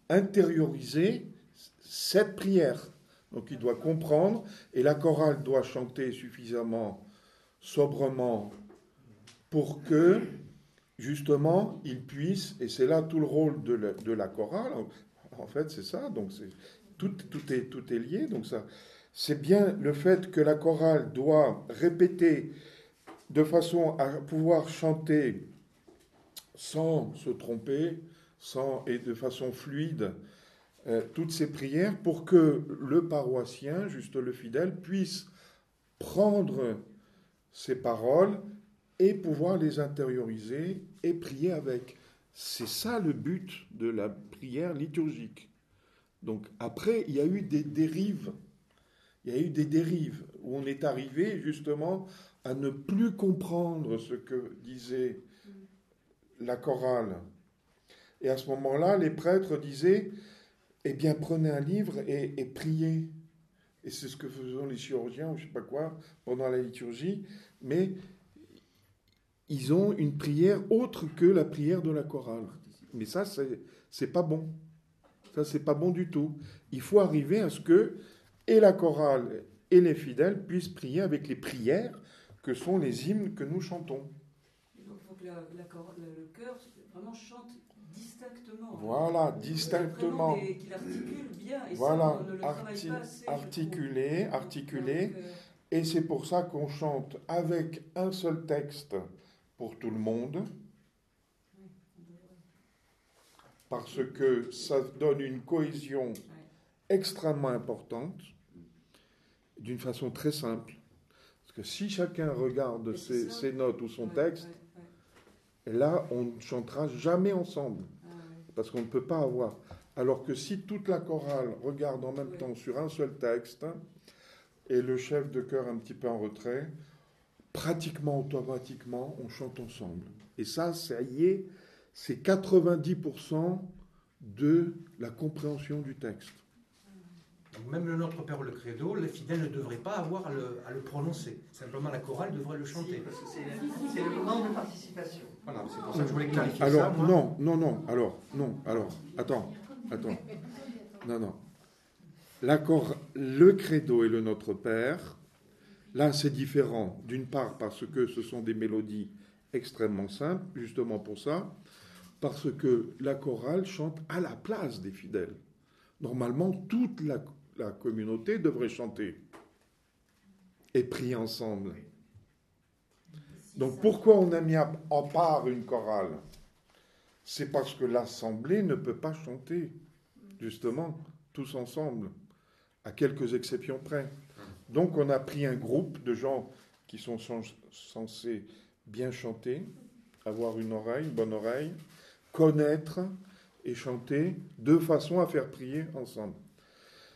intérioriser cette prière. Donc il doit comprendre, et la chorale doit chanter suffisamment sobrement pour que, justement, il puisse, et c'est là tout le rôle de la, de la chorale, en fait c'est ça, donc c'est, tout, tout, est, tout est lié, donc ça, c'est bien le fait que la chorale doit répéter de façon à pouvoir chanter sans se tromper, sans, et de façon fluide, euh, toutes ces prières pour que le paroissien, juste le fidèle, puisse prendre ces paroles et pouvoir les intérioriser et prier avec. C'est ça le but de la prière liturgique. Donc après, il y a eu des dérives. Il y a eu des dérives où on est arrivé justement à ne plus comprendre ce que disait la chorale. Et à ce moment-là, les prêtres disaient, eh bien, prenez un livre et, et priez. Et c'est ce que faisaient les chirurgiens, ou je ne sais pas quoi, pendant la liturgie. Mais ils ont une prière autre que la prière de la chorale. Mais ça, c'est, c'est pas bon. Ça, c'est pas bon du tout. Il faut arriver à ce que et la chorale et les fidèles puissent prier avec les prières que sont les hymnes que nous chantons. Il faut que la, la, le chœur vraiment chante distinctement. Voilà, distinctement. Et qu'il articule bien. Et voilà, ça, on ne le Arti- pas assez, articulé, articulé. Donc, euh, et c'est pour ça qu'on chante avec un seul texte pour tout le monde. Parce que ça donne une cohésion extrêmement importante, d'une façon très simple. Parce que si chacun regarde ses, ses notes ou son ouais, texte, ouais, ouais. là, on ne chantera jamais ensemble. Ah, ouais. Parce qu'on ne peut pas avoir. Alors que si toute la chorale regarde en même ouais. temps sur un seul texte, et le chef de chœur un petit peu en retrait, pratiquement automatiquement, on chante ensemble. Et ça, ça y est, c'est quatre-vingt-dix pour cent de la compréhension du texte. Donc même le Notre Père ou le Credo, les fidèles ne devraient pas avoir à le, à le prononcer. Simplement, la chorale devrait le chanter. Si, parce que c'est, c'est le moment de participation. Voilà, c'est pour ça que je voulais clarifier alors, ça. Moi. Non, non, non. Alors, non. Alors, attends, attends. Non, non. La cor- le Credo et le Notre Père, là, c'est différent. D'une part, parce que ce sont des mélodies extrêmement simples, justement pour ça, parce que la chorale chante à la place des fidèles. Normalement, toute la, la communauté devrait chanter et prier ensemble. Donc pourquoi on a mis en part une chorale ? C'est parce que l'assemblée ne peut pas chanter, justement, tous ensemble, à quelques exceptions près. Donc on a pris un groupe de gens qui sont censés bien chanter, avoir une oreille, une bonne oreille, connaître et chanter de façon à faire prier ensemble. D'accord ?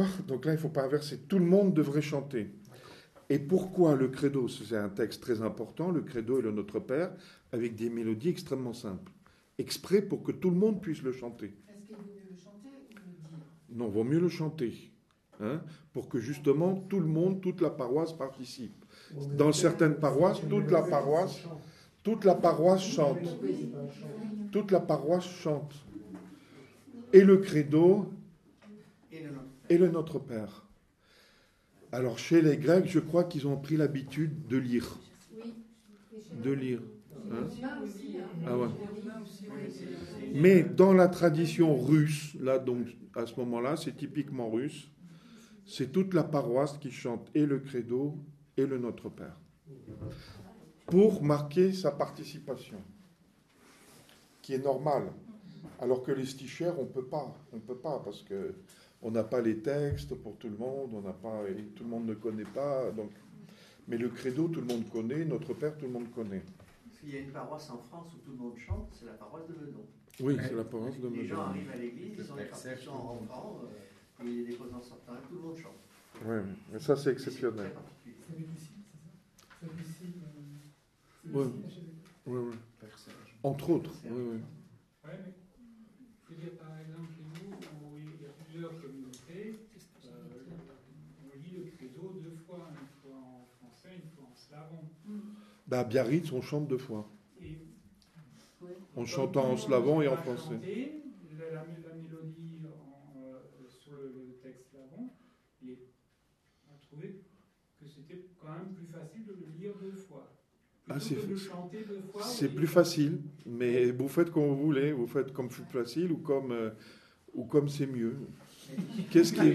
Donc là, il ne faut pas inverser. Tout le monde devrait chanter. Et pourquoi le credo ? C'est un texte très important, le credo et le Notre Père, avec des mélodies extrêmement simples. Exprès pour que tout le monde puisse le chanter. Est-ce qu'il vaut mieux le chanter ou le dire ? Non, il vaut mieux le chanter. Hein, pour que justement tout le monde, toute la paroisse participe. Dans certaines paroisses, toute la paroisse, toute la paroisse chante. Toute la paroisse chante. Et le credo et le Notre Père. Alors chez les Grecs, je crois qu'ils ont pris l'habitude de lire. De lire. Hein? Ah ouais. Mais dans la tradition russe, là donc à ce moment-là, c'est typiquement russe. C'est toute la paroisse qui chante et le credo et le Notre Père. Pour marquer sa participation. Qui est normale. Alors que les stichères, on peut pas. On peut pas parce que on n'a pas les textes pour tout le monde, on n'a pas, et tout le monde ne connaît pas. Donc, mais le credo, tout le monde connaît, Notre Père, tout le monde connaît. Il y a une paroisse en France où tout le monde chante, c'est la paroisse de Meudon. Oui, c'est la paroisse de Meudon. Les gens arrivent à l'église, ils ont les partitions en rentrant, euh, et ils les déposent en sortant, et tout le monde chante. Oui, mais ça c'est exceptionnel. Oui, oui, oui. Entre autres. Oui, oui. Ouais, mais je veux dire, par exemple, chez nous, où il y a plusieurs communautés, euh, on lit le credo deux fois, une fois en français, une fois en slavon. Bah, à Biarritz, on chante deux fois. Et, on chante en slavon et en français. Chanter, la, la, la mélodie Ah, c'est, de chanter deux fois, c'est oui. plus facile, mais vous faites comme vous voulez, vous faites comme plus facile ou comme, euh, ou comme c'est mieux. Qu'est-ce qui est...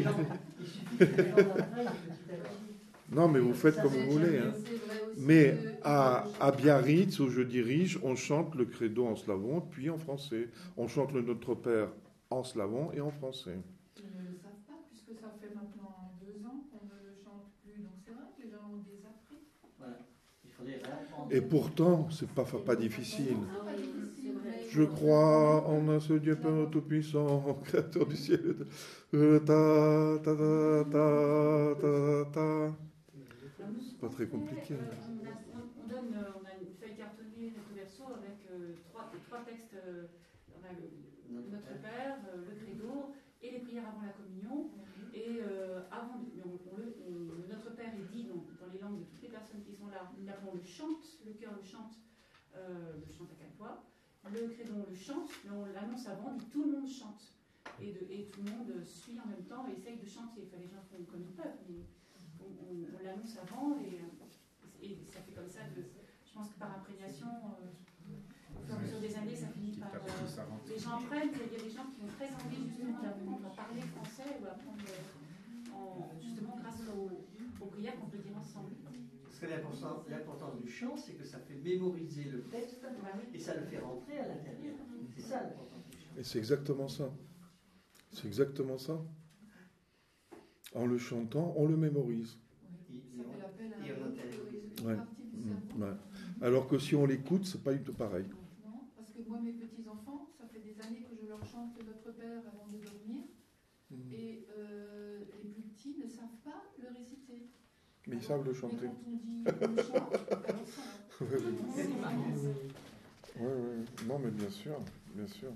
Non, mais vous faites comme vous voulez. Hein. Mais à, à Biarritz, où je dirige, on chante le credo en slavon, puis en français. On chante le Notre Père en slavon et en français. Ils ne le savent pas, puisque ça fait maintenant deux ans qu'on ne le chante plus. Donc c'est vrai que les gens ont désappris. Voilà. Il faudrait réapprendre. Et pourtant, c'est pas, pas difficile. C'est pas difficile, mais- Je crois en un seul Dieu Père Tout-Puissant, Créateur du ciel et de... Euh, ta, ta, ta, ta, ta, ta. C'est pas très compliqué. Euh, on, a, on, donne, euh, on a une feuille cartonnée recto verso avec euh, trois, trois textes. Euh, on a le, Notre Père, euh, le Credo et les prières avant la communion. Et euh, avant, on, on, le, on, le Notre Père est dit dans, dans les langues de toutes les personnes qui sont là. Là, on le chante, le chœur le chante, euh, le chante à quatre voix. Le Credo, on le chante, mais on l'annonce avant, et tout le monde chante. Et, de, et tout le monde suit en même temps et essaye de chanter. Enfin, les gens font comme ils peuvent, mais on, on, on l'annonce avant et, et ça fait comme ça. De, je pense que par imprégnation, euh, au fur et à mesure des années, ça finit par. Euh, les gens apprennent, il y a des gens qui ont très envie justement d'apprendre à parler français ou apprendre euh, en, justement grâce aux, aux prières qu'on peut dire ensemble. Parce que l'importance, l'importance du chant, c'est que ça fait mémoriser le texte et ça le fait rentrer à l'intérieur. C'est ça l'importance du chant. Et c'est exactement ça. C'est exactement ça. En le chantant, on le mémorise. Oui. Ça fait l'appel à Et on mémoriser une Ouais. partie du Mmh, cerveau. ouais. Alors que si on l'écoute, c'est pas du tout pareil. Non, parce que moi, mes petits-enfants, ça fait des années que je leur chante Notre Père avant de dormir. Mmh. Et euh, les plus petits ne savent pas le réciter. Mais ils Alors, savent le mais chanter. quand on dit on le chante, alors ça. Oui, oui. C'est marrant. Oui, oui. Non, mais bien sûr, bien sûr.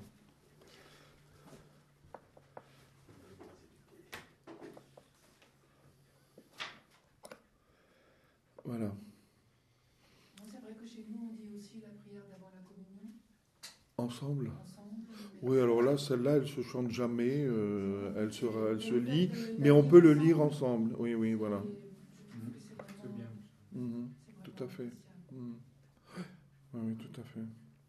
Voilà. Bon, c'est vrai que chez nous, on dit aussi la prière d'avant la communion. Ensemble. Ensemble. Oui, alors là, celle-là, elle se chante jamais, euh, elle se, elle se lit, mais on peut le lire ensemble. Oui, oui, voilà. C'est bien. Mhm, tout à fait. Mhm. Oui, oui, tout à fait.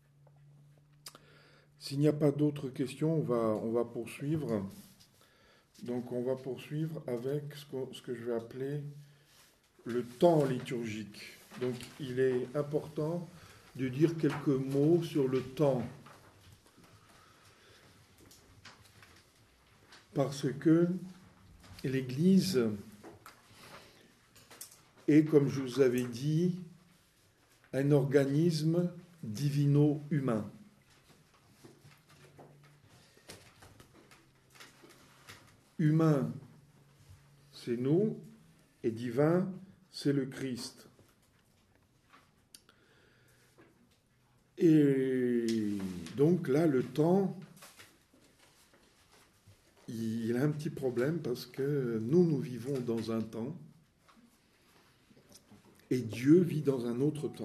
S'il n'y a pas d'autres questions, on va, on va poursuivre. Donc, on va poursuivre avec ce que, ce que je vais appeler le temps liturgique. Donc, il est important de dire quelques mots sur le temps. Parce que l'Église est, comme je vous avais dit, un organisme divino-humain. Humain, c'est nous, et divin, c'est le Christ. Et donc là, le temps, il a un petit problème parce que nous, nous vivons dans un temps et Dieu vit dans un autre temps.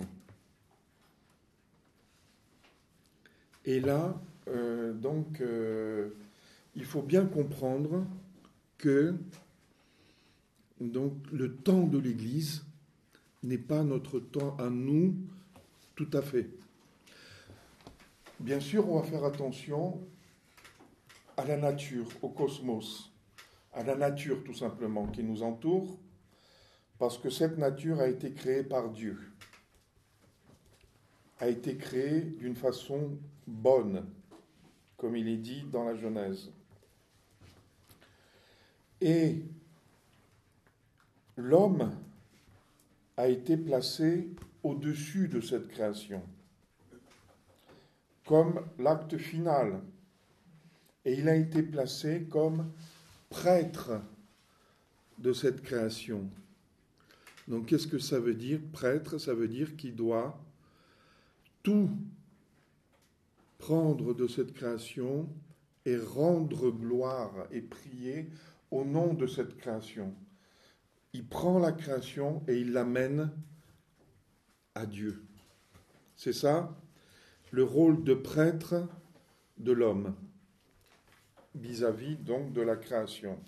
Et là, euh, donc, euh, il faut bien comprendre que donc, le temps de l'Église n'est pas notre temps à nous tout à fait. Bien sûr, on va faire attention à la nature, au cosmos, à la nature tout simplement qui nous entoure, parce que cette nature a été créée par Dieu, a été créée d'une façon bonne, comme il est dit dans la Genèse. Et l'homme a été placé au-dessus de cette création, comme l'acte final. Et il a été placé comme prêtre de cette création. Donc, qu'est-ce que ça veut dire, prêtre? Ça veut dire qu'il doit tout prendre de cette création et rendre gloire et prier au nom de cette création. Il prend la création et il l'amène à Dieu. C'est ça, le rôle de prêtre de l'homme, vis-à-vis donc de la création.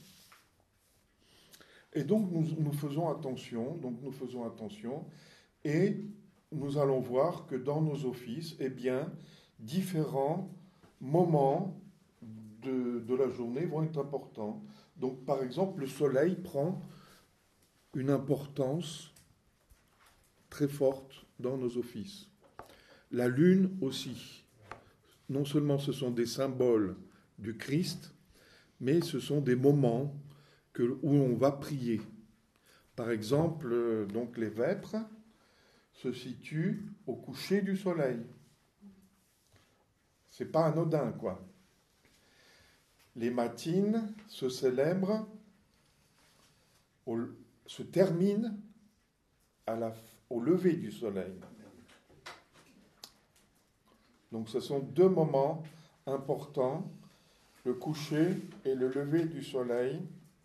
Et donc nous, nous faisons attention, donc nous faisons attention, et nous allons voir que dans nos offices, eh bien, différents moments de, de la journée vont être importants. Donc, par exemple, le soleil prend une importance très forte dans nos offices. La lune aussi. Non seulement ce sont des symboles du Christ, mais ce sont des moments que, où on va prier. Par exemple, donc les vêpres se situent au coucher du soleil. C'est pas anodin, quoi. Les matines se célèbrent, au, se terminent à la, au lever du soleil. Donc ce sont deux moments importants, le coucher et le lever du soleil,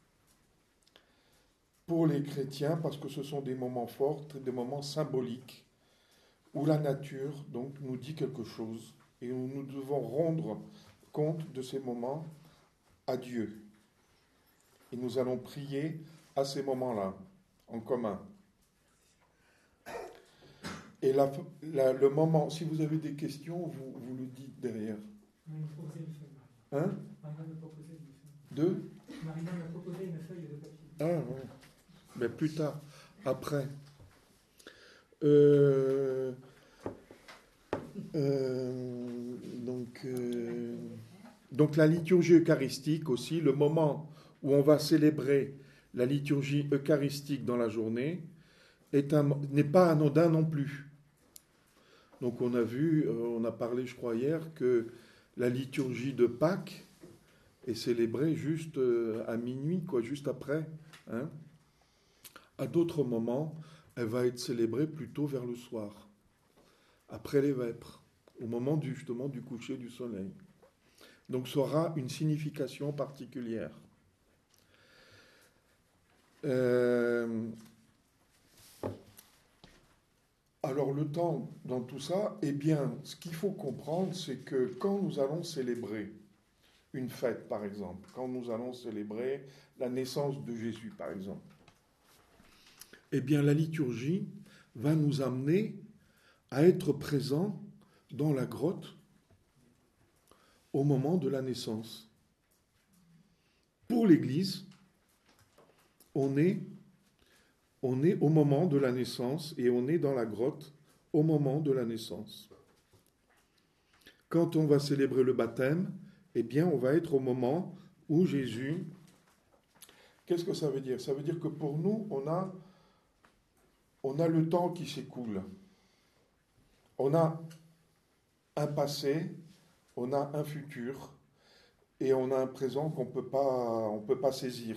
pour les chrétiens, parce que ce sont des moments forts, des moments symboliques, où la nature donc nous dit quelque chose, et où nous devons rendre compte de ces moments à Dieu. Et nous allons prier à ces moments-là, en commun. Et la, la, le moment, si vous avez des questions, vous, vous le dites derrière. Hein? Marina m'a proposé une feuille. Deux? Marina m'a proposé une feuille de papier. Ah, ouais. Mais plus tard, après. Euh, euh, donc, euh, donc la liturgie eucharistique aussi, le moment où on va célébrer la liturgie eucharistique dans la journée, est un, n'est pas anodin non plus. Donc on a vu, on a parlé je crois hier, que la liturgie de Pâques est célébrée juste à minuit, quoi, juste après, hein. À d'autres moments, elle va être célébrée plutôt vers le soir, après les vêpres, au moment du, justement du coucher du soleil. Donc ça aura une signification particulière. Euh, alors le temps dans tout ça, eh bien, ce qu'il faut comprendre, c'est que quand nous allons célébrer une fête, par exemple, quand nous allons célébrer la naissance de Jésus, par exemple, eh bien, la liturgie va nous amener à être présents dans la grotte au moment de la naissance. Pour l'Église, on est, on est au moment de la naissance et on est dans la grotte au moment de la naissance. Quand on va célébrer le baptême, eh bien, on va être au moment où Jésus... Qu'est-ce que ça veut dire? Ça veut dire que pour nous, on a... On a le temps qui s'écoule. On a un passé, on a un futur, et on a un présent qu'on peut pas, on peut pas saisir.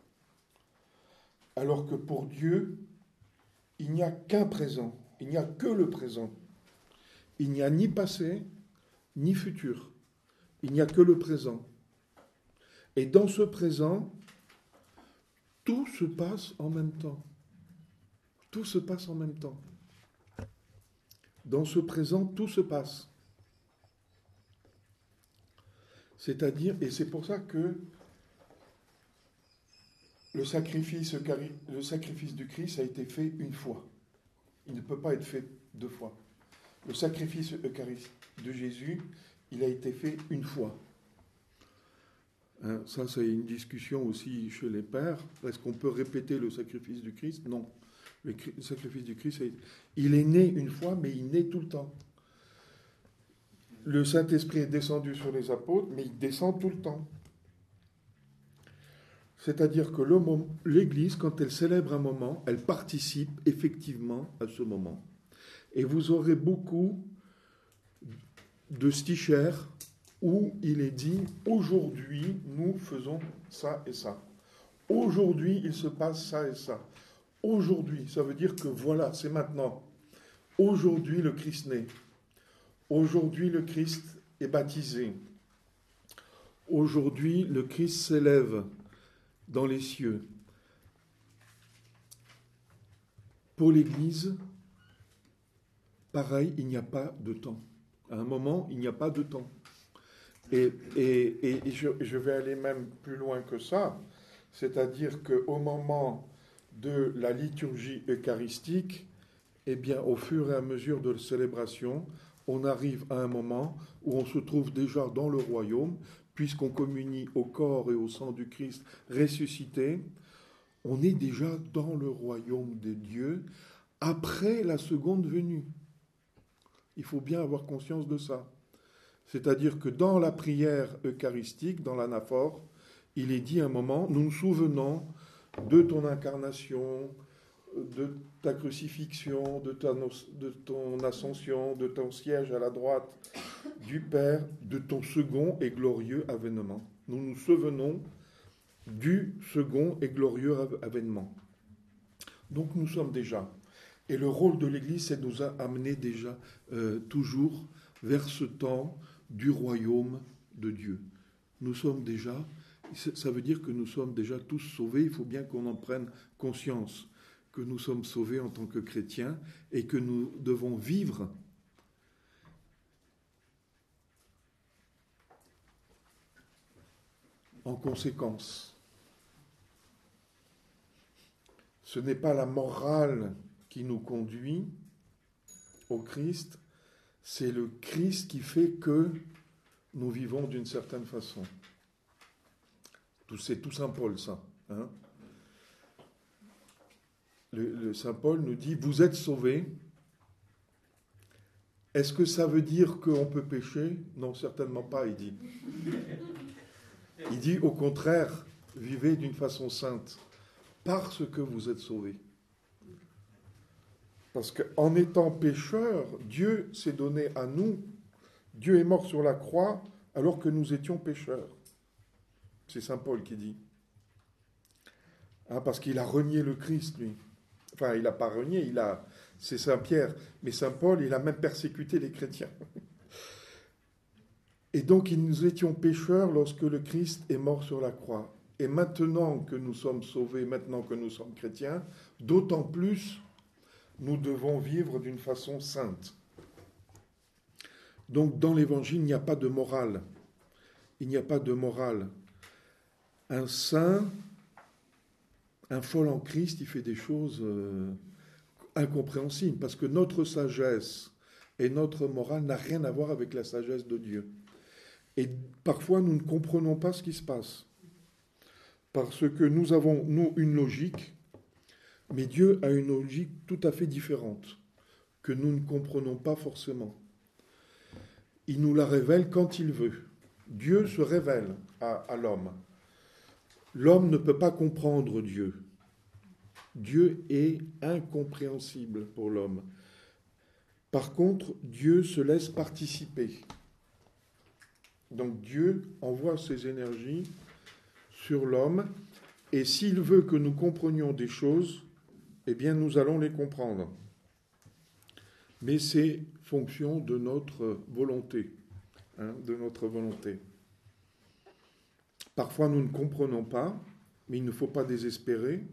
Alors que pour Dieu, il n'y a qu'un présent, il n'y a que le présent. Il n'y a ni passé, ni futur. Il n'y a que le présent. Et dans ce présent, tout se passe en même temps. Tout se passe en même temps. Dans ce présent, tout se passe. C'est-à-dire, et c'est pour ça que le sacrifice, le sacrifice du Christ a été fait une fois. Il ne peut pas être fait deux fois. Le sacrifice eucharistique de Jésus, il a été fait une fois. Hein, ça, c'est une discussion aussi chez les pères. Est-ce qu'on peut répéter le sacrifice du Christ? Non. Le sacrifice du Christ, il est né une fois, mais il naît tout le temps. Le Saint-Esprit est descendu sur les apôtres, mais il descend tout le temps. C'est-à-dire que le, l'Église, quand elle célèbre un moment, elle participe effectivement à ce moment. Et vous aurez beaucoup de stichères où il est dit « Aujourd'hui, nous faisons ça et ça. Aujourd'hui, il se passe ça et ça. » Aujourd'hui, ça veut dire que voilà, c'est maintenant. Aujourd'hui, le Christ naît. Aujourd'hui, le Christ est baptisé. Aujourd'hui, le Christ s'élève dans les cieux. Pour l'Église, pareil, il n'y a pas de temps. À un moment, il n'y a pas de temps. Et, et, et je, je vais aller même plus loin que ça, c'est-à-dire qu'au moment de la liturgie eucharistique, eh bien, au fur et à mesure de la célébration, on arrive à un moment où on se trouve déjà dans le royaume, puisqu'on communie au corps et au sang du Christ ressuscité. On est déjà dans le royaume de Dieu après la seconde venue. Il faut bien avoir conscience de ça. C'est-à-dire que dans la prière eucharistique, dans l'anaphore, il est dit à un moment, nous nous souvenons de ton incarnation, de ta crucifixion, de, ta, de ton ascension, de ton siège à la droite du Père, de ton second et glorieux avènement. Nous nous souvenons du second et glorieux avènement. Donc nous sommes déjà. Et le rôle de l'Église, c'est de nous amener déjà euh, toujours vers ce temps du royaume de Dieu. Nous sommes déjà, ça veut dire que nous sommes déjà tous sauvés, il faut bien qu'on en prenne conscience, que nous sommes sauvés en tant que chrétiens et que nous devons vivre en conséquence. Ce n'est pas la morale qui nous conduit au Christ, c'est le Christ qui fait que nous vivons d'une certaine façon. C'est tout Saint Paul, ça. Hein? Le, le Saint Paul nous dit, vous êtes sauvés. Est-ce que ça veut dire qu'on peut pécher? Non, certainement pas, il dit. Il dit, au contraire, vivez d'une façon sainte, parce que vous êtes sauvés. Parce qu'en étant pécheurs, Dieu s'est donné à nous. Dieu est mort sur la croix alors que nous étions pécheurs. C'est Saint Paul qui dit. Hein, parce qu'il a renié le Christ, lui. Enfin, il n'a pas renié, il a, c'est Saint Pierre. Mais Saint Paul, il a même persécuté les chrétiens. Et donc, nous étions pécheurs lorsque le Christ est mort sur la croix. Et maintenant que nous sommes sauvés, maintenant que nous sommes chrétiens, d'autant plus, nous devons vivre d'une façon sainte. Donc, dans l'Évangile, il n'y a pas de morale. Il n'y a pas de morale. Un saint, un fol en Christ, il fait des choses euh, incompréhensibles, parce que notre sagesse et notre morale n'a rien à voir avec la sagesse de Dieu. Et parfois, nous ne comprenons pas ce qui se passe. Parce que nous avons, nous, une logique, mais Dieu a une logique tout à fait différente, que nous ne comprenons pas forcément. Il nous la révèle quand il veut. Dieu se révèle à, à l'homme. L'homme ne peut pas comprendre Dieu. Dieu est incompréhensible pour l'homme. Par contre, Dieu se laisse participer. Donc Dieu envoie ses énergies sur l'homme, et s'il veut que nous comprenions des choses, eh bien nous allons les comprendre. Mais c'est fonction de notre volonté, hein, de notre volonté. Parfois nous ne comprenons pas, mais il ne faut pas désespérer.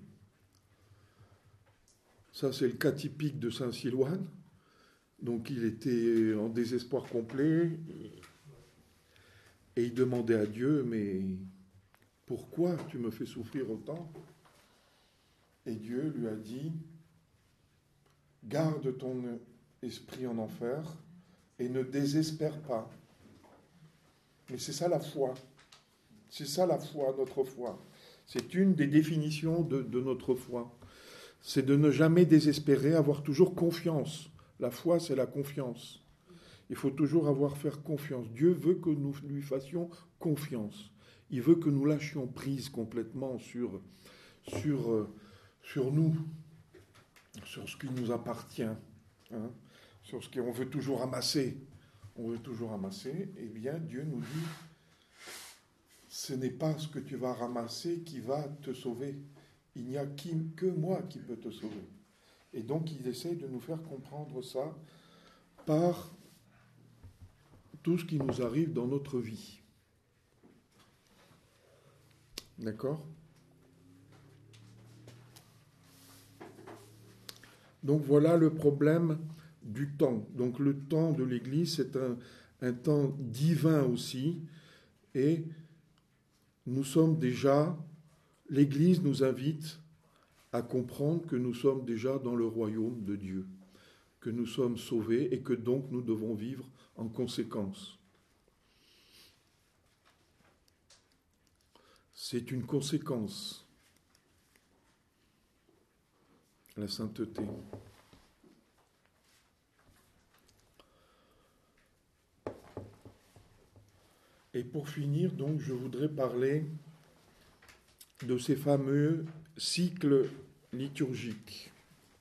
Ça c'est le cas typique de Saint Silouane. Donc il était en désespoir complet, et il demandait à Dieu, mais pourquoi tu me fais souffrir autant? Et Dieu lui a dit, garde ton esprit en enfer et ne désespère pas. Mais c'est ça la foi. C'est ça la foi, notre foi. C'est une des définitions de, de notre foi. C'est de ne jamais désespérer, avoir toujours confiance. La foi, c'est la confiance. Il faut toujours avoir faire confiance. Dieu veut que nous lui fassions confiance. Il veut que nous lâchions prise complètement sur, sur, euh, sur nous, sur ce qui nous appartient, hein, sur ce qu'on veut toujours amasser. On veut toujours amasser. Eh bien, Dieu nous dit, ce n'est pas ce que tu vas ramasser qui va te sauver. Il n'y a qui, que moi qui peut te sauver. Et donc, il essaye de nous faire comprendre ça par tout ce qui nous arrive dans notre vie. D'accord ? Donc voilà le problème du temps. Donc le temps de l'Église, c'est un, un temps divin aussi. Et nous sommes déjà, l'Église nous invite à comprendre que nous sommes déjà dans le royaume de Dieu. que nous sommes sauvés et que donc nous devons vivre en conséquence. C'est une conséquence, la sainteté. Et pour finir, donc, je voudrais parler de ces fameux cycles liturgiques.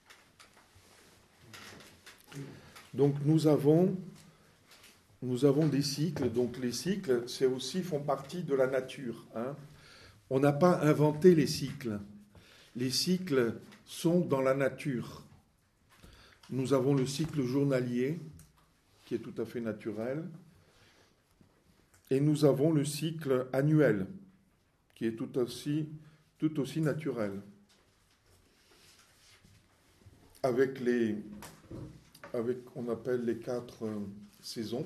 Donc, nous avons, nous avons des cycles. Donc, les cycles, c'est aussi font partie de la nature. Hein. On n'a pas inventé les cycles. Les cycles sont dans la nature. Nous avons le cycle journalier, qui est tout à fait naturel. Et nous avons le cycle annuel, qui est tout aussi, tout aussi naturel. Avec les, avec, on appelle les quatre euh, saisons.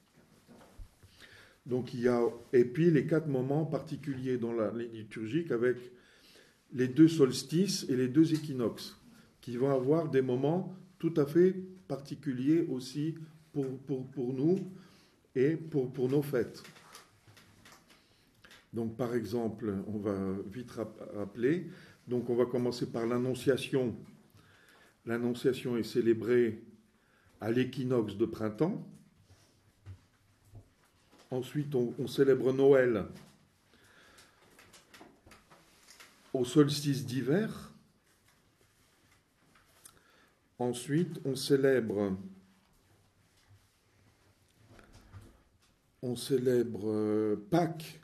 Donc il y a, et puis les quatre moments particuliers dans la liturgique, avec les deux solstices et les deux équinoxes, qui vont avoir des moments tout à fait particuliers aussi pour, pour, pour nous, et pour, pour nos fêtes. Donc, par exemple, on va vite rappeler, donc on va commencer par l'Annonciation. L'Annonciation est célébrée à l'équinoxe de printemps. Ensuite, on, on célèbre Noël au solstice d'hiver. Ensuite, on célèbre On célèbre euh, Pâques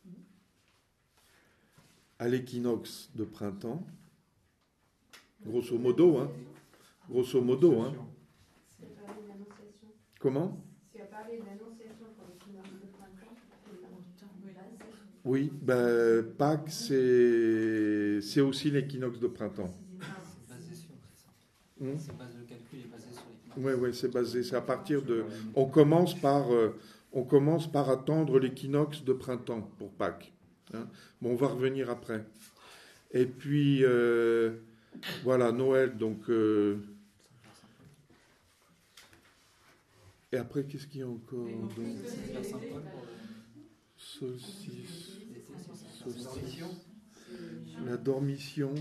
à l'équinoxe de printemps, grosso modo, hein. Grosso modo, hein. C'est à parler de l'Annonciation. Comment ? C'est à parler de l'Annonciation pour l'équinoxe de printemps. Oui, ben, Pâques, c'est, c'est aussi l'équinoxe de printemps. C'est basé sur, c'est ça. Hmm? C'est basé, le calcul est basé sur l'équinoxe. Oui, oui, c'est basé, c'est à partir de... On commence par... Euh, On commence par attendre l'équinoxe de printemps pour Pâques. Hein. Bon, on va revenir après. Et puis, euh, voilà, Noël, donc... Euh, et après, qu'est-ce qu'il y a encore donc, solstice, solstice, la dormition.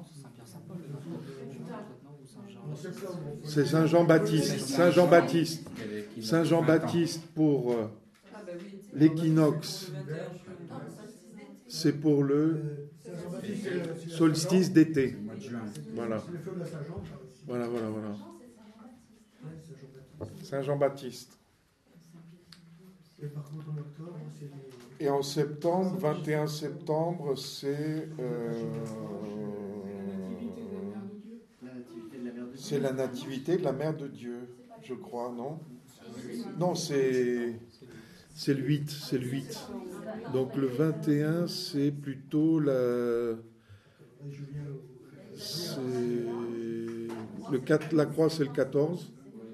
C'est Saint Jean-Baptiste. Saint Jean-Baptiste. Saint Jean-Baptiste pour euh, l'équinoxe. C'est pour le solstice d'été. Voilà. Voilà, voilà, voilà. Saint Jean-Baptiste. Et en septembre, vingt et un septembre, c'est... Euh, c'est la nativité de la Mère de Dieu, je crois, non ? Non, c'est, c'est le huit, c'est le huit. Donc le vingt et un, c'est plutôt la... C'est... Le quatre, la croix, c'est le quatorze.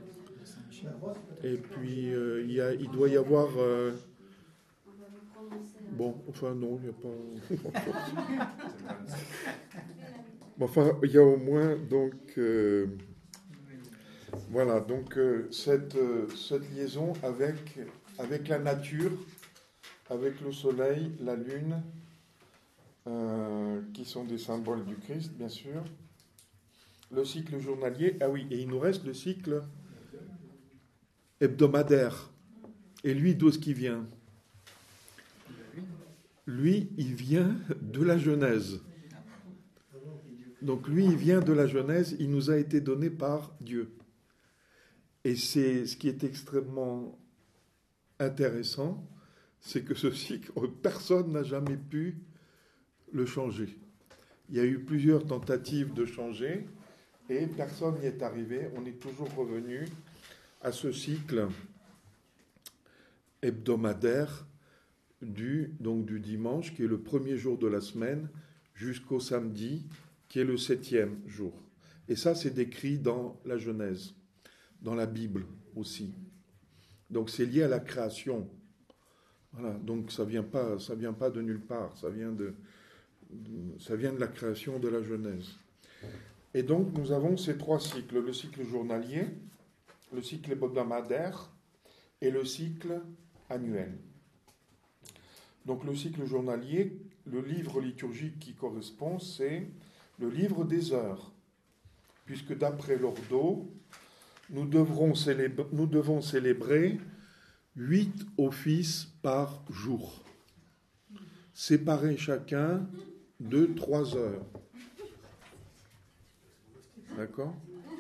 Et puis, euh, il, y a, il doit y avoir... Euh... Bon, enfin non, il n'y a pas... Bon, enfin, il y a au moins, donc... Euh... Voilà, donc euh, cette, euh, cette liaison avec, avec la nature, avec le soleil, la lune, euh, qui sont des symboles du Christ, bien sûr. Le cycle journalier, ah oui, et il nous reste le cycle hebdomadaire. Et lui, d'où est-ce qu'il vient ? Lui, il vient de la Genèse. Donc lui, il vient de la Genèse, il nous a été donné par Dieu. Et c'est ce qui est extrêmement intéressant, c'est que ce cycle, personne n'a jamais pu le changer. Il y a eu plusieurs tentatives de changer et personne n'y est arrivé. On est toujours revenu à ce cycle hebdomadaire du, donc du dimanche, qui est le premier jour de la semaine, jusqu'au samedi, qui est le septième jour. Et ça, c'est décrit dans la Genèse, dans la Bible aussi. Donc c'est lié à la création. Voilà, donc ça vient pas, ça vient pas de nulle part, ça vient de, de, ça vient de la création de la Genèse. Et donc, nous avons ces trois cycles, le cycle journalier, le cycle hebdomadaire et le cycle annuel. Donc, le cycle journalier, le livre liturgique qui correspond, c'est le livre des heures, puisque d'après l'Ordo, nous, devrons célébrer, nous devons célébrer huit offices par jour, séparés chacun de trois heures. D'accord ?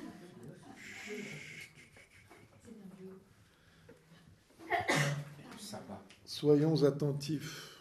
Ça va. Soyons attentifs.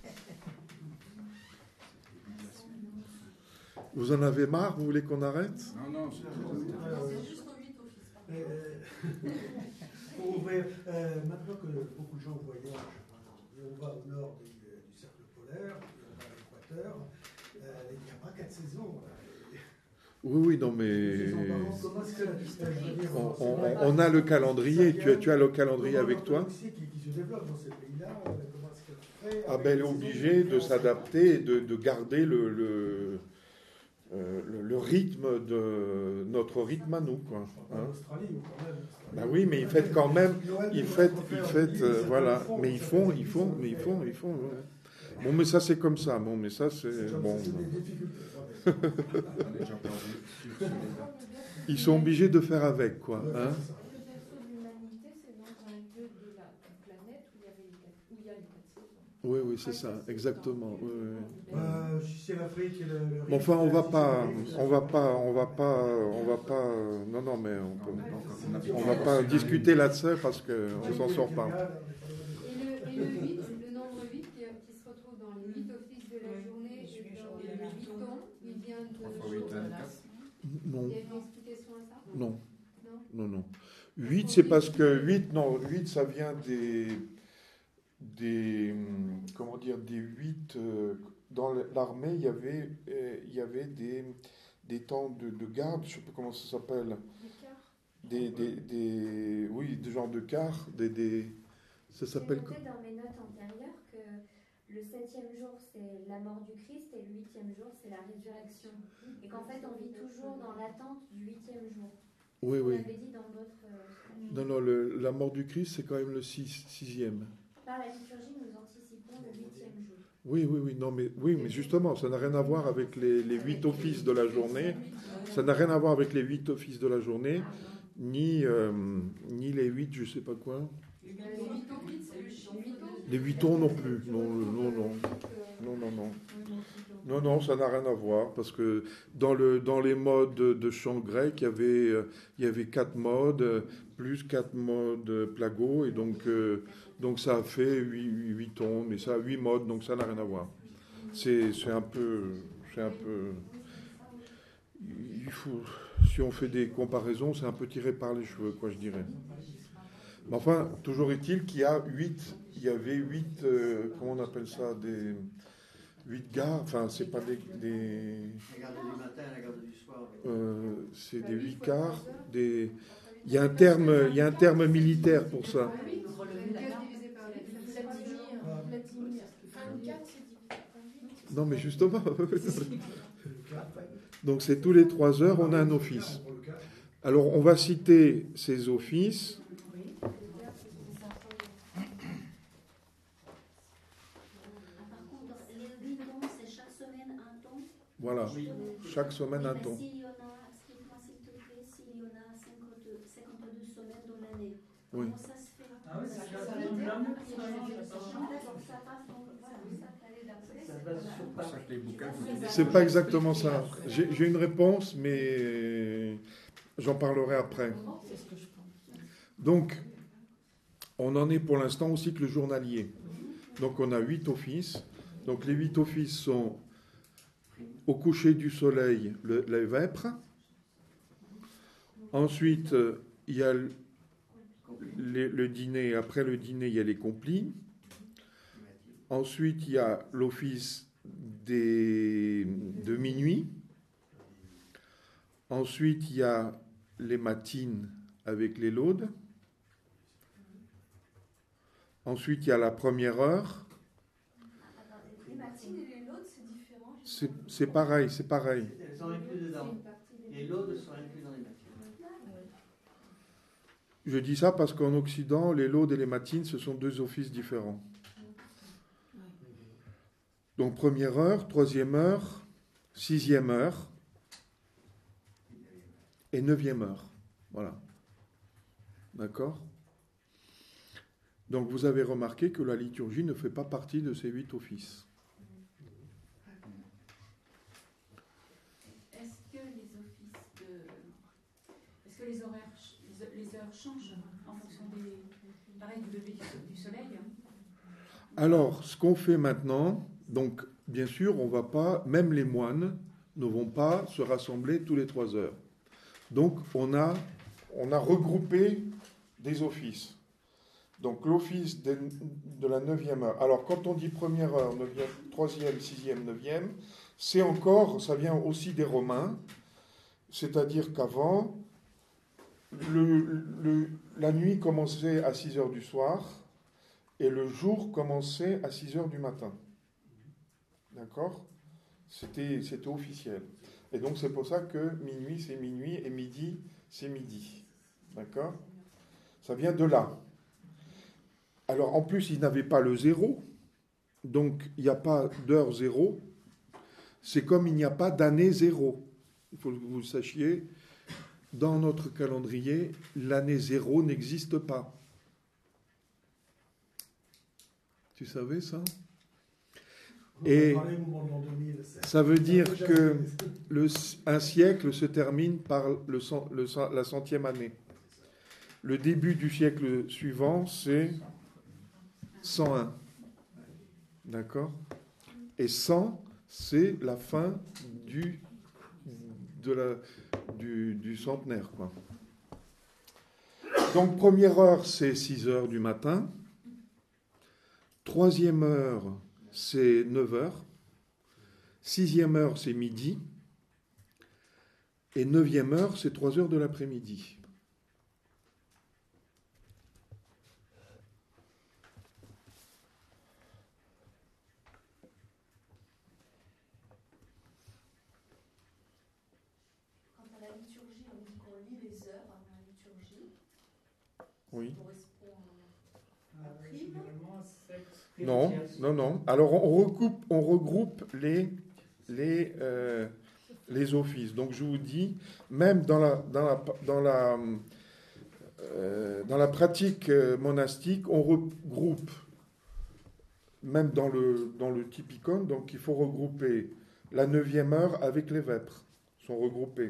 Vous en avez marre? Vous voulez qu'on arrête? Non, non, c'est C'est juste aux huit offices. Euh, pour ouvrir, euh, maintenant que beaucoup de gens voyagent, et on va au nord du, du cercle polaire, et on va à l'équateur, euh, il n'y a pas quatre saisons. Oui, oui, non, mais Comment est-ce que, euh, je veux dire, on, c'est on- vrai, on a le calendrier. ça Tu as, vient- tu as le calendrier avec toi? Qui, qui se développe dans ces pays-là, euh, comment est-ce qu'elle fait Ah avec ben, elle est les saisons obligée de différentes? s'adapter et de, de garder le, le, euh, le, le rythme de notre rythme à nous, quoi. En Hein? Australie, ou quand même. Ben oui, mais ils fêtent quand même, Noël, ils ils fêtent, vont ils faire fêtent, mille, euh, ça voilà. fait Mais ils ça font, fait ils font, ça mais ils fait- font, ils font. Ouais. Bon, mais ça c'est comme ça. Bon, mais ça c'est C'est comme bon. ça, c'est des difficultés. On est déjà perdu. Ils sont obligés de faire avec, quoi. Ouais, Hein? c'est ça. Le berceau de l'humanité, c'est donc un lieu de la planète où il y, avait les quatre, où il y a les quatre saisons. Oui, oui, c'est ça, exactement. Oui, oui. Euh, si c'est l'Afrique et le, le Bon, enfin, on va si pas, c'est on va pas, on va pas, on va pas. Non, non, mais on peut, on va pas discuter là-dessus parce que on s'en sort pas. Et le, et le huit, le nombre huit qui, qui se retrouve dans les huit offices de la journée et dans les huit tons, il vient de... trois fois huit, vingt-quatre. Non, Il y a une explication à ça? non, Non. non, non. huit, c'est parce que huit, non, huit, ça vient des, des, hum, comment dire, des huit. euh, dans l'armée, il y avait, euh, il y avait des, des temps de, de garde, je sais pas comment ça s'appelle. Des, des, des, oui, des genres de quarts, des, des, ça s'appelle J'ai quoi? noté dans mes notes antérieures que le septième jour, c'est la mort du Christ et le huitième jour, c'est la résurrection. Et qu'en fait, on vit toujours dans l'attente du huitième jour. Oui, On oui. l'avait dit dans d'autres... euh, Non, non, le- la mort du Christ, c'est quand même le six, sixième. Par la liturgie, nous anticipons le huitième jour. Oui, oui, oui, non, mais, oui, mais justement, ça n'a rien à voir avec les, les huit offices de la journée. Ça n'a rien à voir avec les huit offices de la journée, ni, euh, ni les huit, je sais pas quoi. Les huit offices, c'est le huit tons. Les huit tons non plus. Non, non, non. Non, non, non. Non, non, ça n'a rien à voir, parce que dans, le, dans les modes de chant grec, il y avait, euh, il y avait quatre modes, euh, plus quatre modes euh, plago, et donc, euh, donc ça a fait huit, huit, huit tons, mais ça a huit modes, donc ça n'a rien à voir. C'est c'est un peu... C'est un peu... Il faut, si on fait des comparaisons, c'est un peu tiré par les cheveux, quoi, je dirais. Mais enfin, toujours est-il qu'il y a huit, il y avait huit, euh, comment on appelle ça, des... Huit gares, enfin, c'est pas des... des La garde du matin, la garde du soir. euh, c'est des huit quarts, des... Il y a un terme, il y a un terme militaire pour ça. Non, mais justement. Donc c'est tous les trois heures, on a un office. Alors on va citer ces offices. Par contre, les huit tons, c'est chaque semaine un ton. Voilà, chaque semaine un Mais ton. s'il y en a, explique-moi s'il te plaît, s'il y en a cinquante, cinquante-deux semaines dans l'année, Oui. comment ça se fait? Ah oui, ça Ça change. change. Ça passe, donc voilà, ça l'année d'après. Ça se base sur C'est pour ça que les bouquins vous disent- C'est pas exactement ça. J'ai j'ai une réponse, mais j'en parlerai après. C'est ce que je pense. Donc, on en est pour l'instant au cycle journalier. Donc, on a huit offices. Donc, les huit offices sont au coucher du soleil, le, les vêpres. Ensuite, euh, il y a le, le- le dîner. Après le dîner, il y a les complis. Ensuite, il y a l'office des, de minuit. Ensuite, il y a les matines avec les laudes. Ensuite, il y a la première heure. Les matines et les laudes, c'est différent. C'est c'est pareil, c'est pareil. Elles sont incluses dedans. C'est une partie des Et l'aude sont inclus dans les matines. Je dis ça parce qu'en Occident, les laudes et les matines, ce sont deux offices différents. Donc première heure, troisième heure, sixième heure et neuvième heure. Voilà. D'accord ? Donc vous avez remarqué que la liturgie ne fait pas partie de ces huit offices. Est-ce que les offices de... Est-ce que les horaires, les les heures changent en fonction des... Pareil, du lever du, du soleil hein? Alors, ce qu'on fait maintenant, donc bien sûr, on va pas, même les moines ne vont pas se rassembler tous les trois heures. Donc on a, on a regroupé des offices. Donc l'office de, de la neuvième heure. Alors quand on dit première heure, neuvième, troisième, sixième, neuvième, c'est encore, ça vient aussi des Romains, c'est-à-dire qu'avant, le, le, la nuit commençait à six heures du soir et le jour commençait à six heures du matin. D'accord ? C'était, c'était officiel. Et donc c'est pour ça que minuit c'est minuit et midi c'est midi. D'accord ? Ça vient de là. Alors en plus ils n'avaient pas le zéro, donc il n'y a pas d'heure zéro. C'est comme il n'y a pas d'année zéro. Il faut que vous le sachiez. Dans notre calendrier, l'année zéro n'existe pas. Tu savais ça ? Et ça veut dire que le, un siècle se termine par le, le, la centième année. Le début du siècle suivant, c'est cent un. D'accord ? Et cent, c'est la fin du, de la, du, du centenaire, quoi. Donc, première heure, c'est six heures du matin. Troisième heure, c'est neuf heures. Sixième heure, c'est midi. Et neuvième heure, c'est trois heures de l'après-midi. Quant à la liturgie, on dit qu'on lit les heures avant la liturgie. Oui. Ça correspond à la prime. Non, non, non. Alors on regroupe, on regroupe les, les, euh, les offices. Donc je vous dis, même dans la, dans la, dans la, euh, dans la pratique monastique, on regroupe, même dans le, dans le typicon, donc il faut regrouper la neuvième heure avec les vêpres, sont regroupés.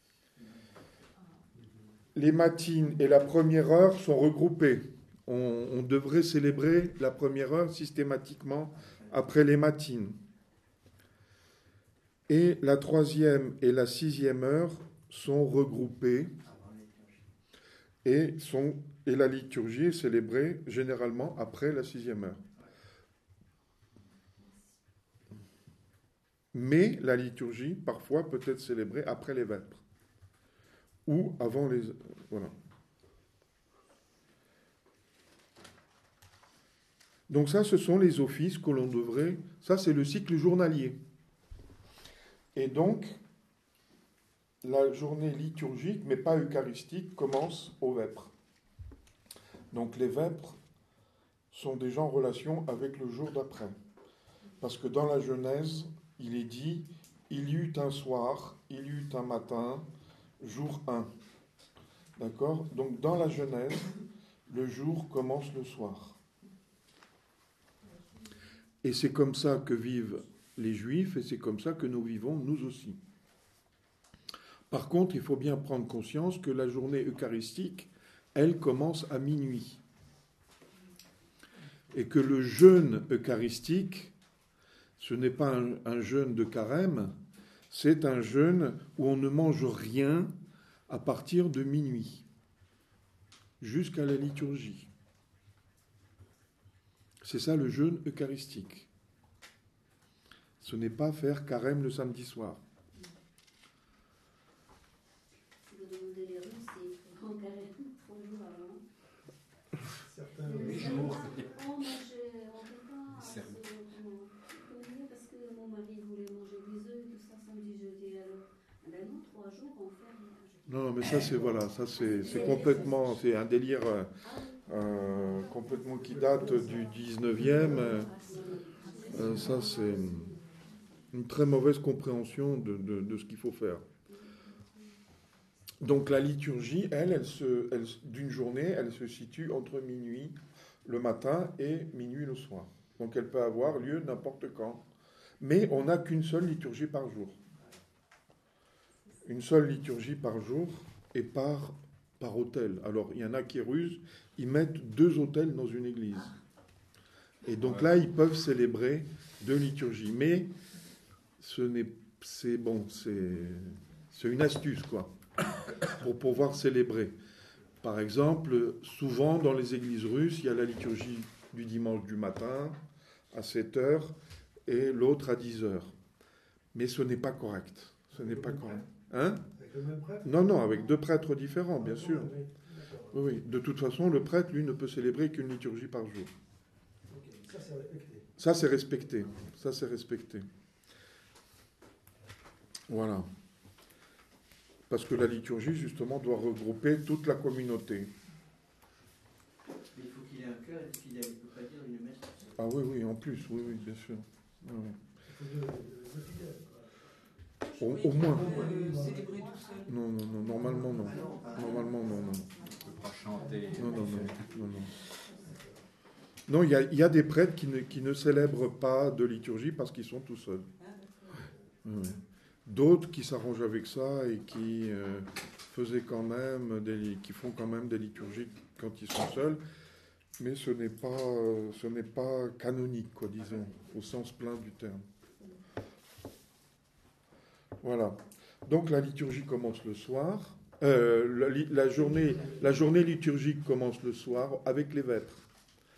Les matines et la première heure sont regroupées. On, on devrait célébrer la première heure systématiquement après les matines. Et la troisième et la sixième heure sont regroupées et, sont, et la liturgie est célébrée généralement après la sixième heure. Mais la liturgie, parfois, peut être célébrée après les vêpres ou avant les... Voilà. Donc ça, ce sont les offices que l'on devrait... Ça, c'est le cycle journalier. Et donc, la journée liturgique, mais pas eucharistique, commence aux vêpres. Donc les vêpres sont déjà en relation avec le jour d'après. Parce que dans la Genèse, il est dit, il y eut un soir, il y eut un matin, jour un. D'accord ? Donc dans la Genèse, le jour commence le soir. Et c'est comme ça que vivent les Juifs, et c'est comme ça que nous vivons, nous aussi. Par contre, il faut bien prendre conscience que la journée eucharistique, elle commence à minuit. Et que le jeûne eucharistique, ce n'est pas un, un jeûne de carême, c'est un jeûne où on ne mange rien à partir de minuit, jusqu'à la liturgie. C'est ça le jeûne eucharistique. Ce n'est pas faire carême le samedi soir. Si vous demandez les Russes, c'est grand carême trois jours avant. Certains Les jours. Oh, moi, je, on ne peut pas. C'est comment parce que mon mari voulait manger des œufs et tout ça samedi, jeudi. Alors, ah ben non, trois trois jours, on fait rien. Non, non, mais ça, c'est voilà, ça, c'est c'est complètement, c'est un délire euh, euh, complètement qui date du dix-neuvième. Euh, euh, ça, c'est une très mauvaise compréhension de, de, de ce qu'il faut faire. Donc la liturgie, elle, elle se, elle, d'une journée, elle se situe entre minuit le matin et minuit le soir. Donc elle peut avoir lieu n'importe quand. Mais on n'a qu'une seule liturgie par jour. Une seule liturgie par jour et par, par autel. Alors il y en a qui rusent, ils mettent deux autels dans une église. Et donc là, ils peuvent célébrer deux liturgies. Mais ce n'est, c'est bon, c'est, c'est une astuce, quoi, pour pouvoir célébrer. Par exemple, souvent dans les églises russes, il y a la liturgie du dimanche du matin à sept heures et l'autre à dix heures. Mais ce n'est pas correct. Ce n'est pas correct. Hein ? Avec le même prêtre ? Non, non, avec deux prêtres différents, bien sûr. Oui, oui. De toute façon, le prêtre, lui, ne peut célébrer qu'une liturgie par jour. Ça, c'est respecté. Ça, c'est respecté. Ça, c'est respecté. Voilà. Parce que la liturgie, justement, doit regrouper toute la communauté. Mais il faut qu'il ait un cœur et qu'il ne peut pas dire une messe. Ah oui, oui, en plus, oui, oui, bien sûr. Oui, oui. Il faut deux, deux fidèles. Au, au moins. Euh, célébrer tout seul. Non, non, non, normalement, non. Normalement, non, non. On ne peut pas chanter. Non, non, non, non, non. Non, il y a, il y a des prêtres qui ne, qui ne célèbrent pas de liturgie parce qu'ils sont tout seuls. Oui, oui. D'autres qui s'arrangent avec ça et qui euh, faisaient quand même des, qui font quand même des liturgies quand ils sont seuls, mais ce n'est pas, euh, ce n'est pas canonique, quoi, disons, au sens plein du terme. Voilà. Donc la liturgie commence le soir. Euh, la, la, journée, la journée liturgique commence le soir avec les vêpres. D'accord ?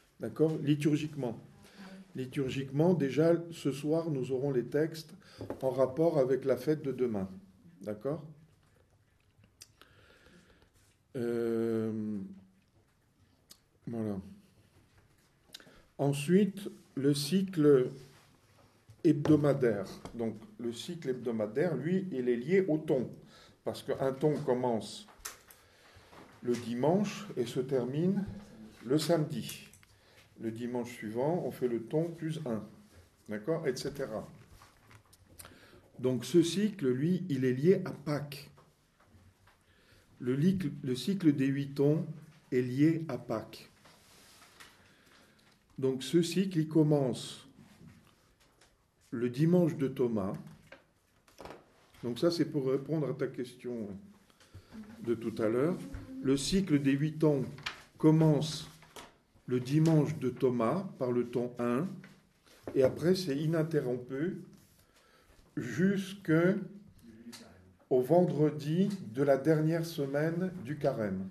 Liturgiquement. Liturgiquement, déjà, ce soir, nous aurons les textes en rapport avec la fête de demain. D'accord ? euh, Voilà. Ensuite, le cycle hebdomadaire. Donc, le cycle hebdomadaire, lui, il est lié au ton. Parce qu'un ton commence le dimanche et se termine le samedi. Le dimanche suivant, on fait le ton plus un. D'accord ? Etc. Donc, ce cycle, lui, il est lié à Pâques. Le, le cycle des huit tons est lié à Pâques. Donc, ce cycle, il commence le dimanche de Thomas. Donc ça, c'est pour répondre à ta question de tout à l'heure. Le cycle des huit tons commence le dimanche de Thomas par le ton un, et après, c'est ininterrompu jusqu'au vendredi de la dernière semaine du carême.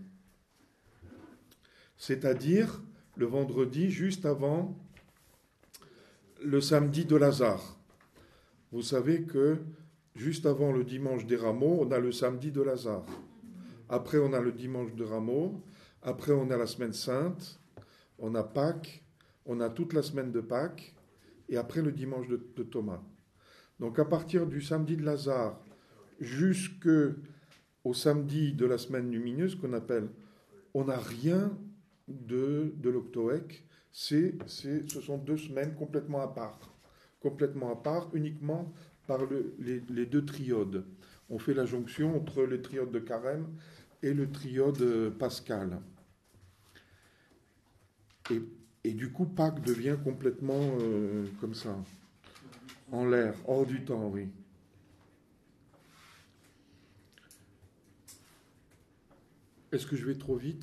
C'est-à-dire le vendredi juste avant le samedi de Lazare. Vous savez que juste avant le dimanche des Rameaux, on a le samedi de Lazare. Après, on a le dimanche de Rameaux. Après, on a la semaine sainte. On a Pâques. On a toute la semaine de Pâques. Et après, le dimanche de, de Thomas. Donc, à partir du samedi de Lazare jusqu'au samedi de la semaine lumineuse, qu'on appelle, on n'a rien de, de l'octoèque. C'est, c'est, ce sont deux semaines complètement à part. Complètement à part, uniquement par le, les, les deux triodes. On fait la jonction entre le triode de carême et le triode pascal. Et, et du coup, Pâques devient complètement euh, comme ça, en l'air, hors du temps, oui. Est-ce que je vais trop vite ?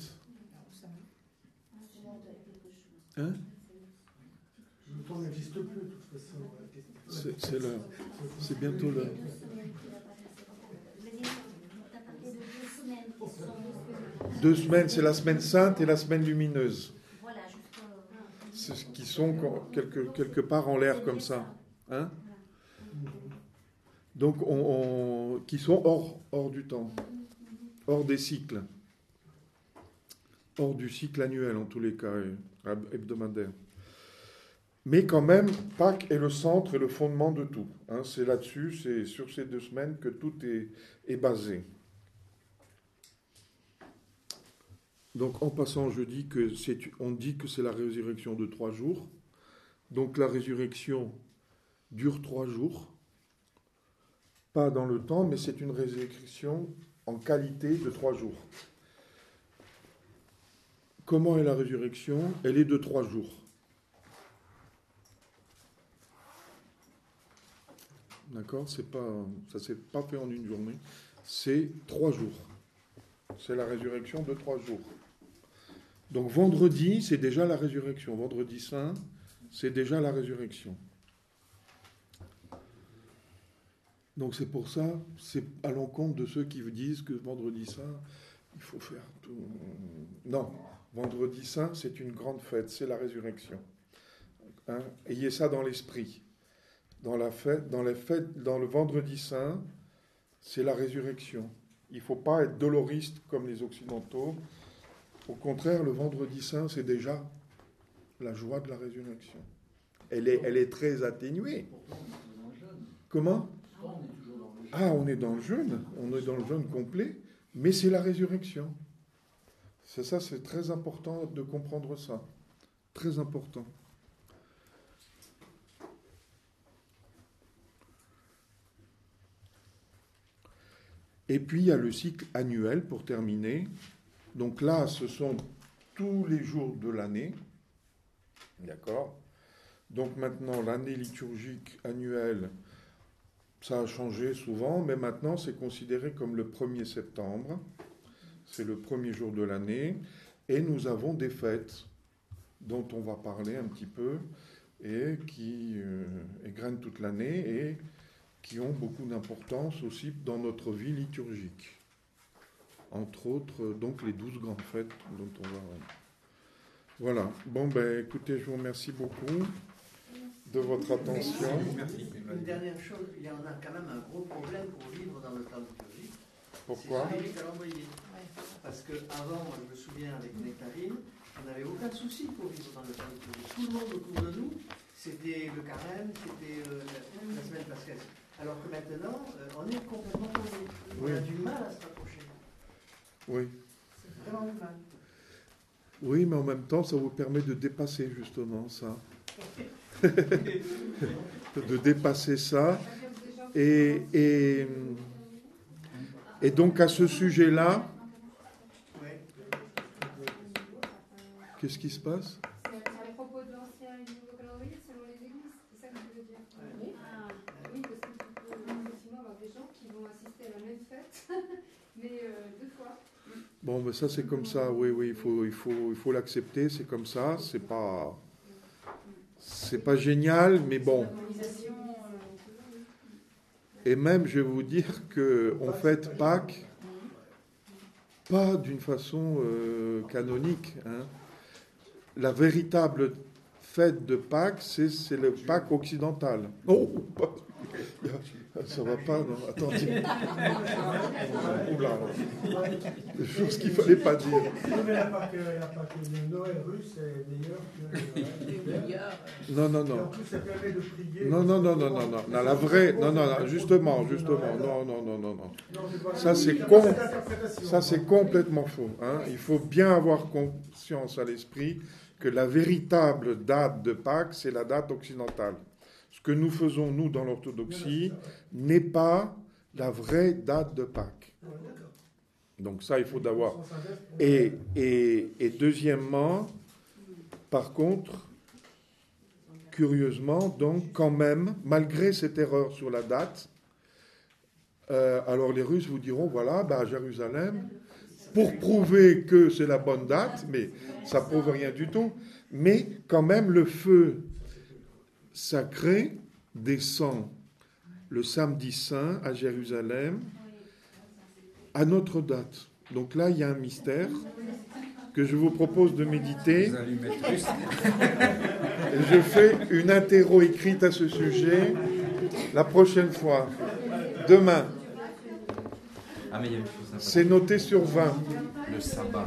Hein ? Le temps n'existe plus, de toute façon. C'est, c'est l'heure. C'est bientôt l'heure. Deux semaines, c'est la semaine sainte et la semaine lumineuse. C'est ce qui sont quelque, quelque part en l'air comme ça. Hein ? Donc, on, on, qui sont hors, hors du temps, hors des cycles. Hors du cycle annuel, en tous les cas, hebdomadaire. Mais quand même, Pâques est le centre et le fondement de tout. Hein. C'est là-dessus, c'est sur ces deux semaines que tout est, est basé. Donc en passant, je dis que c'est, on dit que c'est la résurrection de trois jours. Donc la résurrection dure trois jours. Pas dans le temps, mais c'est une résurrection en qualité de trois jours. Comment est la résurrection? Elle est de trois jours. D'accord? C'est pas, ça ne s'est pas fait en une journée. C'est trois jours. C'est la résurrection de trois jours. Donc vendredi, c'est déjà la résurrection. Vendredi saint, c'est déjà la résurrection. Donc c'est pour ça, c'est à l'encontre de ceux qui vous disent que vendredi saint, il faut faire tout. Non, vendredi saint, c'est une grande fête, c'est la résurrection. Hein? Ayez ça dans l'esprit. Dans la fête, dans les fêtes, dans le vendredi saint, c'est la résurrection. Il ne faut pas être doloriste comme les Occidentaux. Au contraire, le vendredi saint, c'est déjà la joie de la résurrection. Elle est, elle est très atténuée. Comment ? Ah, on est dans le jeûne, on est dans le jeûne complet, mais c'est la résurrection. C'est ça, c'est très important de comprendre ça. Très important. Et puis, il y a le cycle annuel, pour terminer. Donc là, ce sont tous les jours de l'année. D'accord ? Donc maintenant, l'année liturgique annuelle, ça a changé souvent, mais maintenant, c'est considéré comme le premier septembre. C'est le premier jour de l'année. Et nous avons des fêtes dont on va parler un petit peu et qui euh, égrènent toute l'année et qui ont beaucoup d'importance aussi dans notre vie liturgique. Entre autres, donc les douze grandes fêtes dont on va... Voilà. Bon, ben écoutez, je vous remercie beaucoup de votre attention. Merci. Une dernière chose, il y en a quand même un gros problème pour vivre dans le temps liturgique. Pourquoi ? C'est celui du calendrier. Parce qu'avant, moi je me souviens avec Nectarine, on n'avait aucun souci pour vivre dans le temps liturgique. Tout le monde autour de nous, c'était le carême, c'était euh, la, la semaine pascale. Alors que maintenant, euh, on est complètement paumé. On Oui. a du mal à se rapprocher. Oui. C'est vraiment du mal. Oui, mais en même temps, ça vous permet de dépasser justement ça. de dépasser ça. Et, et, et donc à ce sujet-là, qu'est-ce qui se passe ? C'est à propos de l'ancien et du nouveau calendrier selon les églises, c'est ça que je veux dire. Oui, ah, oui parce que tu peux effectivement avoir des gens qui vont assister à la même fête, mais euh, deux fois. Bon, mais ça c'est comme ça, oui, oui, il faut, il faut, il faut l'accepter, c'est comme ça, c'est pas, c'est pas génial, mais bon. Et même, je vais vous dire que on fête Pâques pas d'une façon euh, canonique. Hein. La véritable fête de Pâques, c'est, c'est le Pâques occidental. Oh, ça va pas, non? Attendez. Oula, des choses qu'il ne fallait pas dire. Non, mais la Pâques, la Pâques, le Noël russe est meilleur que le Noël. Non, non, non. Et en plus, ça permet de prier. Non, non, non, non, non, non. Non, la vraie, non, non, non, justement, justement, non, non, non, non, non. Ça, c'est con, ça, c'est complètement faux. Hein. Il faut bien avoir conscience à l'esprit que la véritable date de Pâques, c'est la date occidentale. Ce que nous faisons, nous, dans l'orthodoxie, n'est pas la vraie date de Pâques. Donc ça, il faut d'avoir. Et, et, et deuxièmement, par contre, curieusement, donc, quand même, malgré cette erreur sur la date, euh, alors les Russes vous diront, voilà, bah, à Jérusalem, pour prouver que c'est la bonne date, mais ça ne prouve rien du tout, mais quand même, le feu sacré descend le samedi saint à Jérusalem à notre date. Donc là, il y a un mystère que je vous propose de méditer. Et je fais une interro écrite à ce sujet la prochaine fois. Demain. Ah, mais il y a une chose importante. C'est noté sur vingt. Le sabbat.